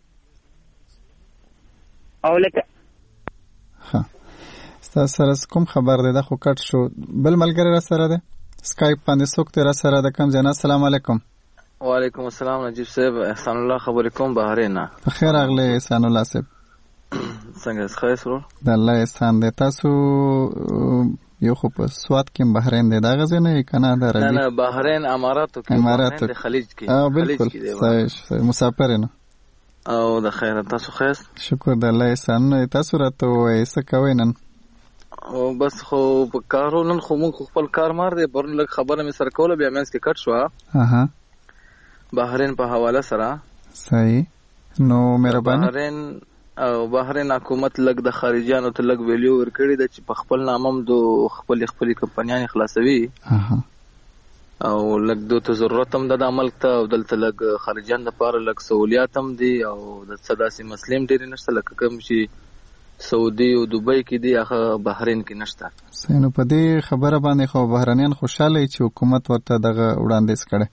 او لکه ښه ستا سره کوم خبر دی دا خو کټ شو بل ملګری را سره دی سکایپ باندې څوک دی را سره د کوم ځای نه السلام علیکم وعلیکم السلام نجیب صاحب احسان الله خبرې کوم بهرین نه په خیر راغلی احسان الله صاحب څنګه ښه یاست ورور د الله احسان دی تاسو یو خو په سوات کې بحرین دی دغه ځای نه یې که نه د عربي نه نه بحرین اماراتو کې بحرین د خلیج کې بلکل صحیح مسافر نه او د خیر تاسو ښه یاست شکر د الله احسان تاسو راته ووایئ څه کوئ نن او بس خو په کارو نن خو موږ خپل کار مار دی پرون لږ خبره مې سره کوله بیا منځ کې کټ شوه اها بحرین په حواله سره صحیح نو مهرباني بحرین او بحرین حکومت لږ د خارجيانو ته لږ ویلیو ورکړي د چې په خپل نامم دو خپل خپل کمپنیان خلاصوي اها او لږ دوی ته ضرورت هم د عمل ته او دلته لږ خارجيان د پاره لږ سہولیات هم دي او د صداسي مسلم ډیر نشته لکه کوم چې سعودي او دوبۍ کې دي هغه بحرین کې نشته سینو په دې خبره باندې خو بحرانیان خوشاله چې حکومت ورته دغه وړاندیز کړي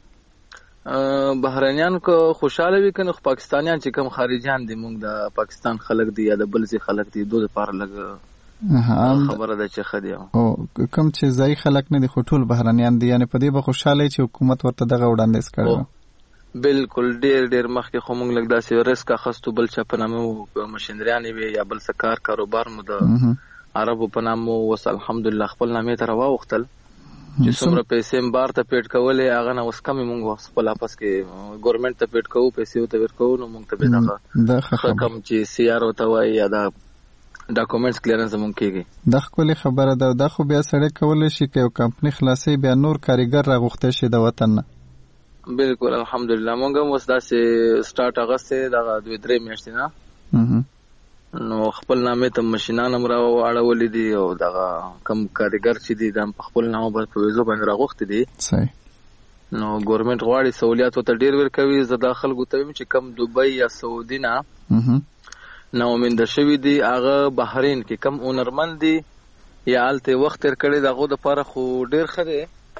بحرانیان کو خوشاله وي کنه پاکستانیان چې کوم خارجيان دي موږ د پاکستان خلک دي یا د بل ځای خلک دي دوی لپاره لګ خبره ده چې خدي او کوم چې ځای خلک نه دي خټول بحرانیان دي یعنی په دې به خوشاله چې حکومت ورته دغه وړاندیز کړي بالکل ډیر ډیر مخکې خو موږ لګ داسې ریسک اخستو بل چا په نامه مشندریان وي یا بل څه کار کاروبار مو د عربو په نامه وس الحمدلله خپل نامې ته راوختل چې څومره پیسې بار ته پیټ کولې هغه نه وس کم موږ خپل اپس کې ګورنمنت ته پیټ کوو پیسې ته ورکو نو موږ ته به دغه کم چې سی آر او ته وای یا دا ډاکومېنټس کلیرنس مونږ کېږي د خپل خبره ده د خو بیا سړی کولای شي چې یو کمپنی خلاصي بیا نور کاریګر راغوښته شي د وطن نه بالکل الحمدلله مونږ هم اوس داسې سٹارټ اغسته دا دوه درې میاشتې نه نو خپل نامې ته ماشینان هم راوړولې دي او دا کم کاریګر چې دي د خپل نامه په ویزو باندې راغوښته دي صحیح نو ګورنمنت غواړي سہولیات ته ډیر ورکوي زه د خلکو ته چې کم دوبۍ یا سعودي نه نو امید شوی دی هغه بحرین کې کم اونرمن دي یا الته وخت تر کړي دغه د لپاره خو ډیر خره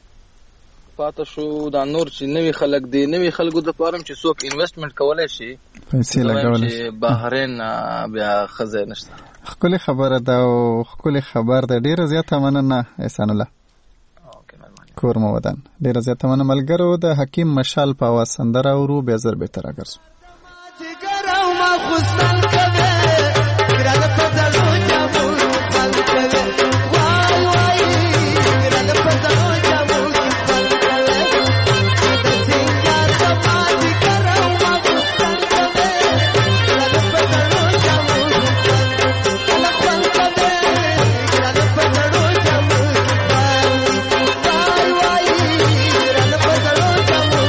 پاتې شو دا نور چې نوی خلک دي نوی خلکو د لپاره چې څوک انویسټمنټ کولای شي پیسې لګولای شي بحرین بیا خزه نشته خپل خبره دا او خپل خبر ده ډیر زیاته مننه احسان الله کور مو ودان ډیر زیاته مننه ملګرو د حکیم مشال په आवाज سندره ورو به زر به تر اگرسو خستان کبه ګرانه په دلو جامو خپل کبه وای وای ګرانه په دلو جامو خپل کبه د سنگار په پاتې کراو ما خستان کبه ګرانه په دلو جامو خپل کبه ګرانه په دلو جامو وای وای ګرانه په دلو جامو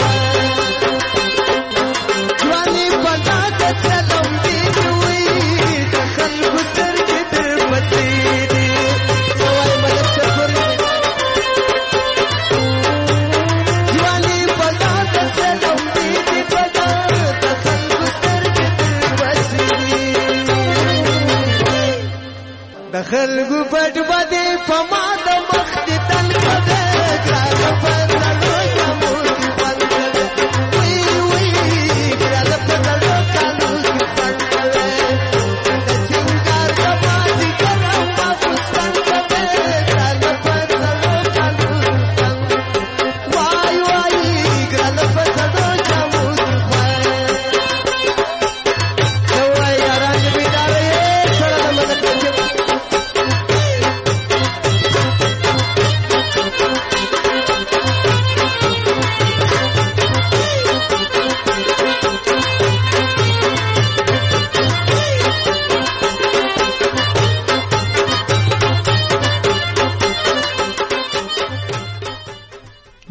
ځواني پتا سلام دی وی د خلکو سترګې در پسې دي وای ملک شکر ځواني پتا سلام دی پتا د خلکو سترګې در پسې دي د خلکو پټ باندې پما د مخ دې تل کده ګرانه په دلو جامو وی وی ګرانه په دلو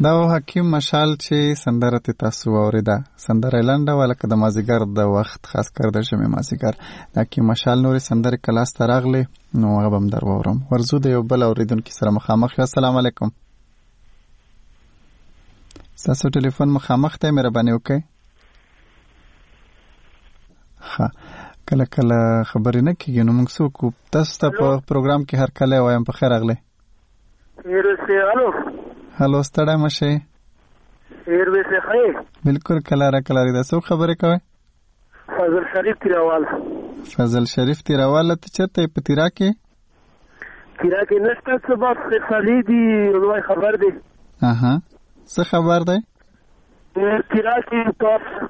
دا حکیم مشال چې سندره ته تاسو اوریدا سندره لنډه ولکه د مازیګر د وخت خاص کر د شمه مازیګر د حکیم مشال نوري سندره کلاس تراغله نو هغه بم در وورم ورزو د یو بل اوریدونکو سره مخامخ. السلام علیکم. تاسو ټلیفون مخامخ ته مهرباني وکړئ. ها کله کله خبرې نه کیږي نو موږ څوک تاسو ته په پروګرام کې هر کله وایم په خیر اغله. هلو هلو ستړی مشه. خیر به څه خیر. بالکل کله را کله دا څو خبرې کوي. فضل شریف تیراوال. فضل شریف تیراوال ته چرته په تیرا کې؟ تیرا کې نشته څه باب خالي دي نو خبر دی. اها څه خبر دی؟ تیرا کې تاسو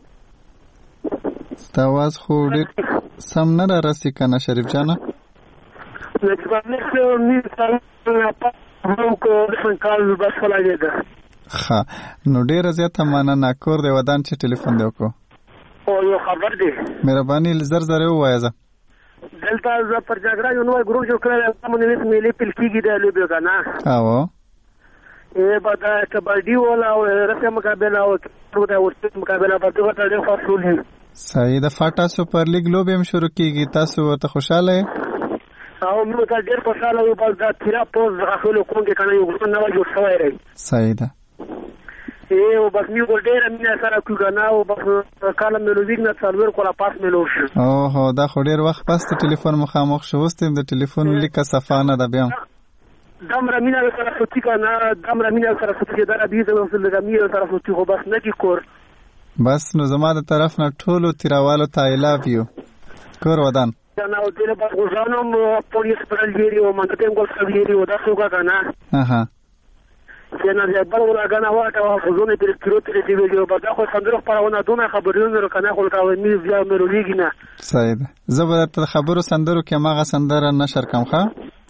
ستاواز خو ډېر سم نه را رسي کنه شریف جانه. لکه څنګه مې نو کو د کال بس ولاګه ده. ها نو ډیر زیاته مننه کور دی ودان چې ټلیفون دی وکړو. او یو خبر دی. مهرباني زر زر وایي زه. دلته ز پر جګړه یو نوې ګروپ جوړ کړل کوم نوې ملي پلکیږي د لوبي کنه. او ای بدا کبډي ولا او رسم مقابله او د ورته مقابله په دغه ډېر فاصله. صحیح د فاټا سپر لیګ لوبي هم شروع کیږي تاسو ته خوشاله او نو تا ډېر خوشاله یو بل دا تیرا پوز غفلو کوم کې کنه یو نو جوړ شوی دی. صحیح ده. ای او بس میو ډېر مینه سره کوګنا او بس کاله ملوزیک نه څلور کولا پاس ملو شو. او هو دا خو ډېر وخت پس ته ټلیفون مخامخ شو واستم د ټلیفون لیکه صفانه ده بیا. دمر مینه سره سوتی کنه دمر مینه سره سوتی دا دې د وصل د مینه سره سوتی خو بس نه کی کور. بس نو زما د طرف نه ټولو تیراوالو ته آی لاف یو. کور ودان. انا او دله په ځانوم پولیس پرلګری او منځته ګول سړي او دا څوګه کنه. اها چې نه زبر ولا غنا واټه او خزونه پر کروت لري دی ویډیو په دغه صندوق پرونه دونه خبرونه کنه خو تا مې بیا مې رولیږي نه. صحیح ده. زه به خبرو سندرو کې ماغه سندره نشر کوم ښه.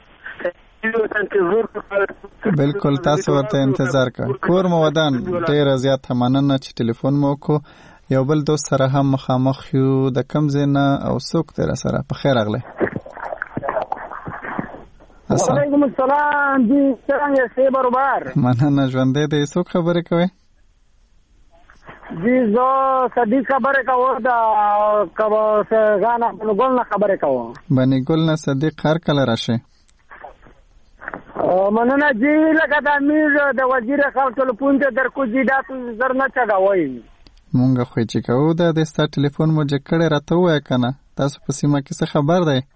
بالکل تاسو ورته انتظار کا. کور مو ودان ډیر زیات مننه چې ټلیفون مو کو. یو بل دوست سره هم مخامخ یو د کم زینه او څوک تر سره په خیر اغله. وعلیکم السلام جی څنګه سي برابر. مننه ژوندې دې څوک خبرې کوي؟ جی زه صدیق خبرې کوم دا کبه غانا په ګل نه خبرې کوم. باندې ګل نه صدیق هر کله راشه. مننه جی لکه د امیر د وزیر خلکو ټلیفون ته درکو جی دا زر نه چغاوي. مونږ خو چې کوو دا د ستا ټلیفون مو جکړه راته وای کنه تاسو په سیمه کې څه خبر دی؟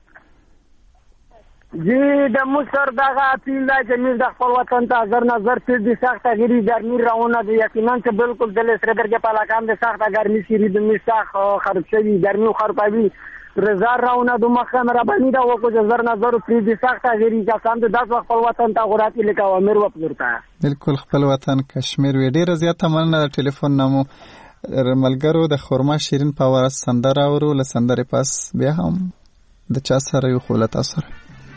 جی د مصر دغه اپیل دا چې موږ د خپل وطن ته زر نظر تیر دي سخته ګری ګرمي راونه دي یقینا چې بالکل د لسر درګه په علاقه د سخته ګرمي سری د میساخ خراب شوی ګرمي خرابوي رزار راونه د مخه مربانی دا وکړو چې زر نظر تیر دي سخته ګری چې سم د داس خپل وطن ته غراتی لیکا امیر وپورته. بالکل خپل وطن کشمیر وی ډیر زیاته مننه د ټلیفون نامو ملګرو د خورما شیرین پاور سندره اورو له سندره پاس بیا هم د چا سره یو خولت اثر.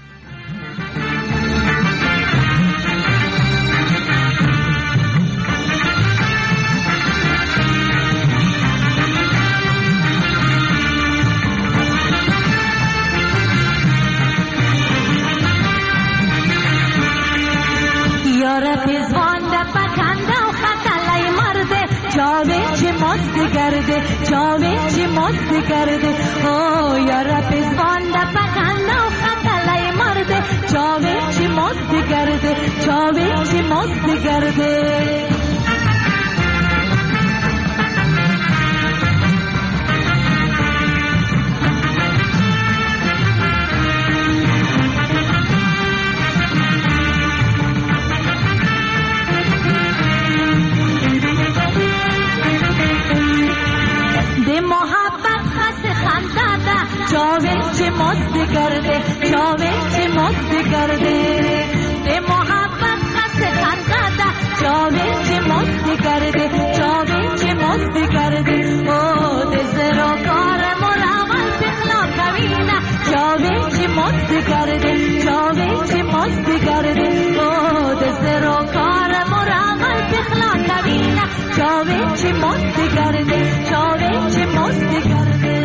یاره پیزوان ده پکنده و خطلای مرده چاوه چی مست کرده چاوه چی مست کرده او یاره پیزوان ده پکنده و خطلای مرده چاوه چی مست کرده چاوه چی مست کرده. چاوه چه مست کرده چاوه چه مست کرده به محبت خست خنده چاوه چه مست کرده چاوه چه مست کرده او دزر و کار ملاول پخلا کوینا چاوه چه مست کرده چاوه چه مست کرده او دزر و کار ملاول پخلا کوینا چاوه چه مست کرده چاوه چه مست کرده.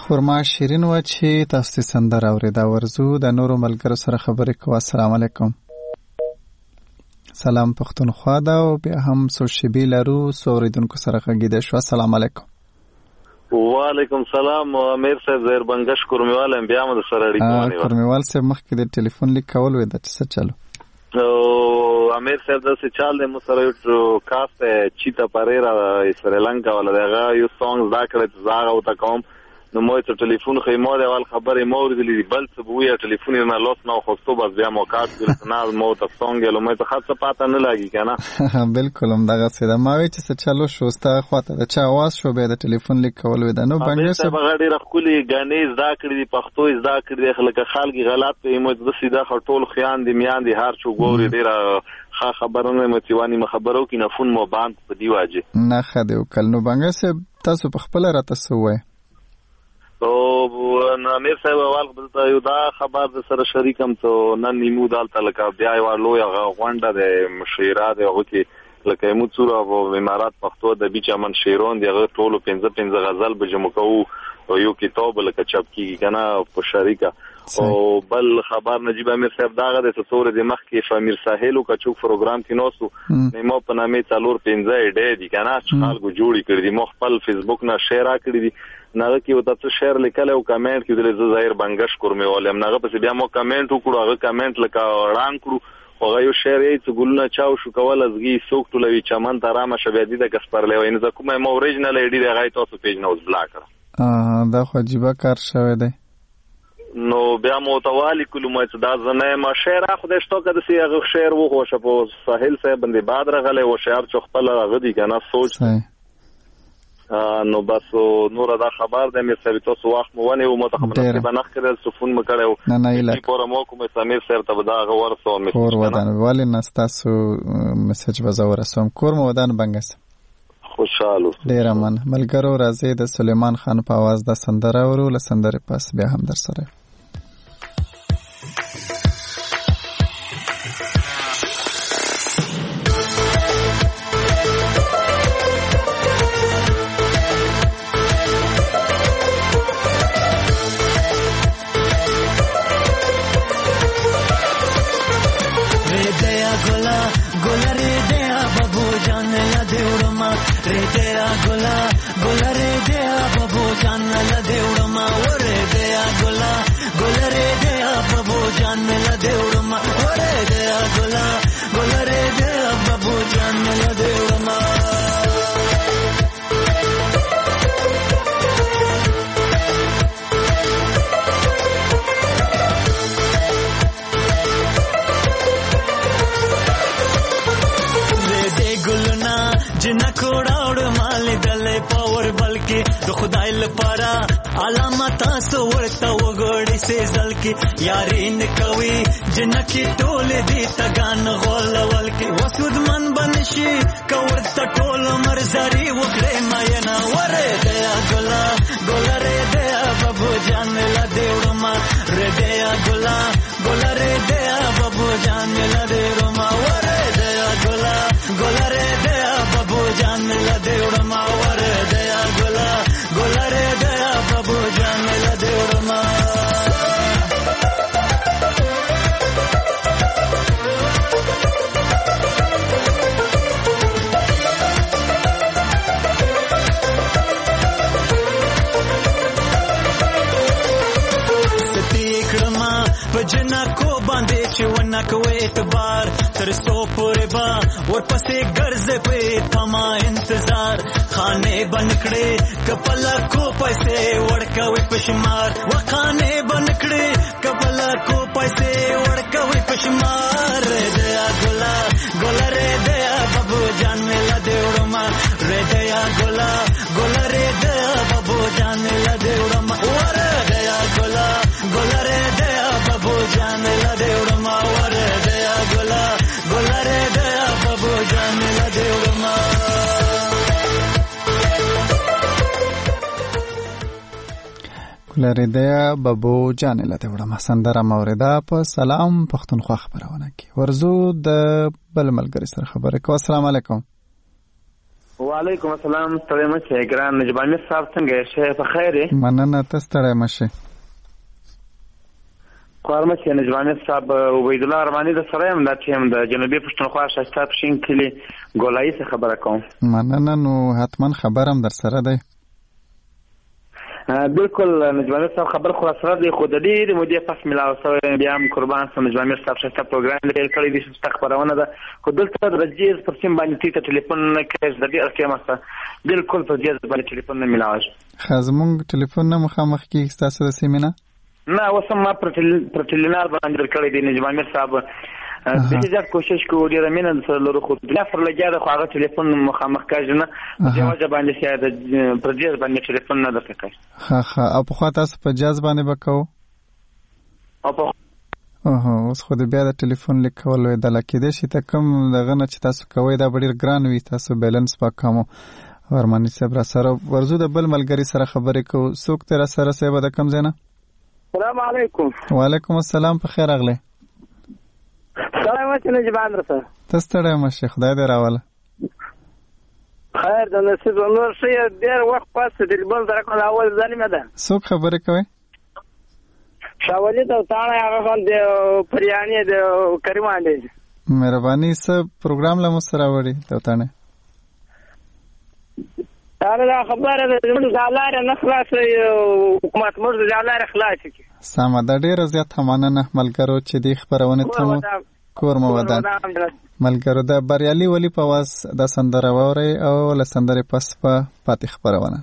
خورما شیرین و چې تاسو سندره اوریدا. ورزو د نورو ملګرو سره خبرې کوو. السلام علیکم. سلام پښتونخوا دا او بیا هم څو شیبې لرو څو اوریدونکو سره غږیدای شو. السلام علیکم. وعلیکم سلام. امیر صاحب زهر بنگش کورمیوال ام بیا مو سره اړیکه ونیول. کورمیوال صاحب مخکې د ټلیفون لیک کول وې د څه چالو او امیر صاحب د څه چال د مو سره یو کاسته چیتا پریرا سریلانکا ولا دغه یو سونګ دا کړی زاغه او تکوم نو مو ته ټلیفون خیمه دی اول خبرې مو ورغلی بل څه بویا ټلیفون نه لوس نو خو څه بس بیا مو کاټ کړل نه مو ته سونګ له مې ته خاصه پاته نه لګی کنه. بالکل هم دغه څه د ما وی چې څه چالو شوسته خواته د چا आवाज شو به د ټلیفون لیک کول وې د نو بنګ سه بغاډي رخولي غنیز دا کړی دی پښتو از دا کړی دی خلک خلک غلط په مو د سیده خټول خیان دی میان دی هر چو ګوري ډیره خا خبرونه متوانی خبرو کې نه فون مو باند په دی واجه نه خده وکړ. نو بنګ سه تاسو په خپل راته سوې او امیر صاحب اول بلته یو دا خبر د سره شریکم ته نن نیمو دالته لکه بیا یو لوی غونډه د مشیرات هغه کې لکه مو څوره او امارات پښتو د بیچ امن شیرون دغه ټولو پنځه پنځه غزل به جمع کوو او یو کتاب لکه چاپ کیږي کنه په شریکه. او بل خبر نجیب امیر صاحب داغه د څورې د مخ کې امیر ساحل او کچوک پروګرام کې نوسو نیمو په نامه څلور پنځه ډې دي کنه خلکو جوړی کړی دي مو خپل فیسبوک نه شیر کړی دي ناغه کې وته څه شیر لیکل او کمنټ کې د ظاهر بنگش کورمیوالم ناغه پس بیا مو کمنټ وکړو هغه کمنټ لکه وړاند کړو هغه یو شیر یې څه ګلونه چاو شو کول ازغي سوک ټولوي چمن ترامه شبيدي د کسپر لوي نه کومه مو اوریجنل ایډي د غای تاسو پیج نه اوس بلاک کړ دا خو عجیب کار شوی دی. نو بیا مو توالي کلو مې دا زنه ما شیر اخو د شتو کده سی هغه شیر وو خو شپو ساحل صاحب باندې باد رغله او شعر چخپل غدي کنه سوچ نو بس نور دا خبر د مې سره تاسو وخت مو ونه او متخمنه به نخ کړل سفون مکړو نه نه اله پورا مو کوم سمیر سره ته دا غور سو مې کور ودان ولې نستاسو میسج بزاور سم کور مو ودان بنګس خوشاله ډیر من ملګرو راځي د سلیمان خان په आवाज د سندره ورو له سندره پس بیا هم در سره تاسو ورته وګړي سېزل کې یارین کوي جنکی ټول دي تګان غولول کې وسود من بنشي کور ته ټول مرزري وکړې مې نه وره دیا ګلا ګلا رې دیا بابو جان لا دیوړما رې دیا ګلا ګلا رې دیا بابو جان لا دیوړما وره دیا ګلا ګلا رې دیا بابو جان لا دیوړما وره دیا ګلا ګلا رې دیا بابو جان لا دیوړما جنا کو باندې چې ونه کوي اعتبار تر سو پورې با ورپسې ګرځې په تما انتظار خانه بنکړې کپل کو پیسې ورکوي پشمار وخانه بنکړې کپل کو پیسې ورکوي پشمار دیا ګلا ګلا رې دیا بابو جان لا دیوړما رې دیا ګلا ګلا رې دیا بابو جان لا دیوړما ور دیا ګلا ګلا رې دیا بابو جان لا دیوړما ور دیا ګلا ګلا رې دیا بابو جان لا دیوړما ګلا رې دیا بابو جان لا دیوړما سندره موریدا په سلام پښتونخوا خبرونه کې ورزو د بل ملګری سره خبرې کوو. السلام علیکم. وعلیکم السلام. ستړی مشه ګران نجیب امیر صاحب څنګه یې؟ ښه په خیر یې؟ مننه ته ستړی مشه. خوار مشه نجیب امیر صاحب عبید الله ارماني د سره یم دا ټیم د جنوبي پښتونخوا ښایسته پښین کلي ګولایي څخه خبره کوم. مننه. نو حتما خبر هم در سره دی. بالکل نجیب امیر صاحب خبر خو سره دی خو د ډېرې مودې پس ملاو شوی بیا هم قربان سم نجیب امیر صاحب ښایسته پروګرام پیل کړی دی چې خپرونه ده خو دلته د رجیز پر سیم باندې تی ته ټلیفون نه کوي د ډېر ټیم سره بالکل په جز باندې ټلیفون نه ملاوي. خازمونږ ټلیفون نه مخامخ کیږي ستاسو د سیمې نه؟ نه اوس هم ما پر ټلیفونار باندې درکړی دی نجیب امیر صاحب د دې ځکه کوشش کوو ډېر مینه سره لرو خو بیا پر لګیا ده خو هغه ټلیفون مخامخ کاږي نه په وجه باندې چې د پر جز باندې ټلیفون نه درته کوي. ها ها او په خوا تاسو په جز باندې وکاو او په اوه اوس خو د بیا د ټلیفون لیکول وي د لکیدې شي ته کوم دغه نه چې تاسو کوی دا ډېر ګران وي تاسو بیلانس پاکامو ورمنی صاحب را سره ورزو د بل ملګری سره خبرې کو څوک تر سره سیبه د کم زنه. السلام علیکم. وعلیکم السلام. په خیر اغله. سلام علیکم نجیب امیر صاحب. تستړی مشه خدای دې راواله. خیر د نصیب نور شي ډېر وخت پس د ټلیفون سره کوم اول ځانمه ده. څوک خبرې کوي؟ شاولې ته تاڼه هغه خان د پریانی د کریمان دی. مهرباني سه پروګرام له مو سره وړي ته تاڼه. دا خبره ده موږ زالار نه خلاص حکومت موږ زالار خلاص کی. سم ده ډیر زیات مننه ملګرو چې دی خبرونه ته کور مو ودان. ملګرو د بریالي ولی په واس د سندره ووري او له سندره پس په پاتې خبرونه.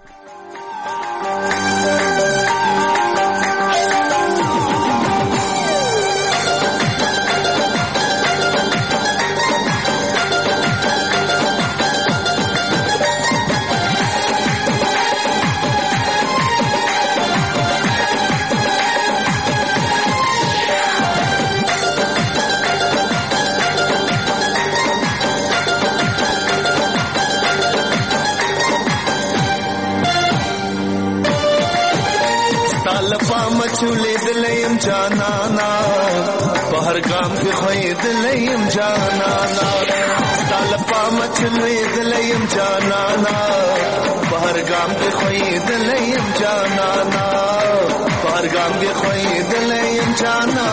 چولې دلیم جانانا بهر ګام کې خوې دلیم جانانا ستال پام چولې دلیم جانانا بهر ګام کې خوې دلیم جانانا بهر ګام کې خوې دلیم جانانا.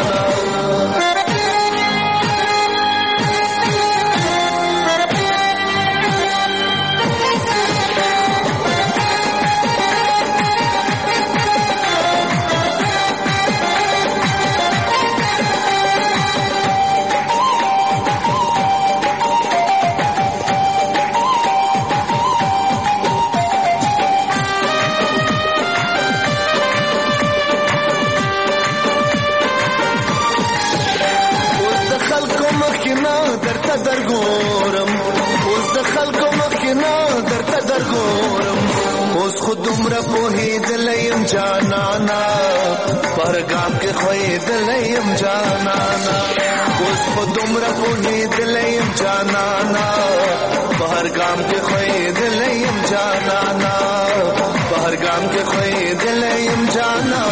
خودمره په دلیم جانانا پر ګام کې خوې دلیم جانانا اوس خودمره په دلیم جانانا پر ګام کې خوې دلیم جانانا پر ګام کې خوې دلیم جانانا.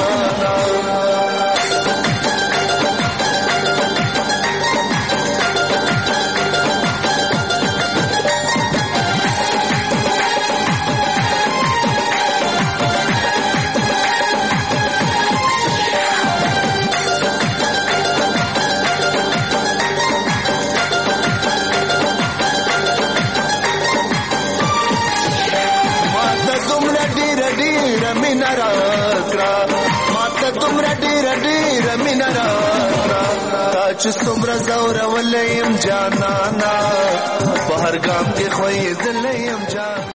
چې څومره زور ولیم جانانا بهر ګام کې خوې دلیم جانانا.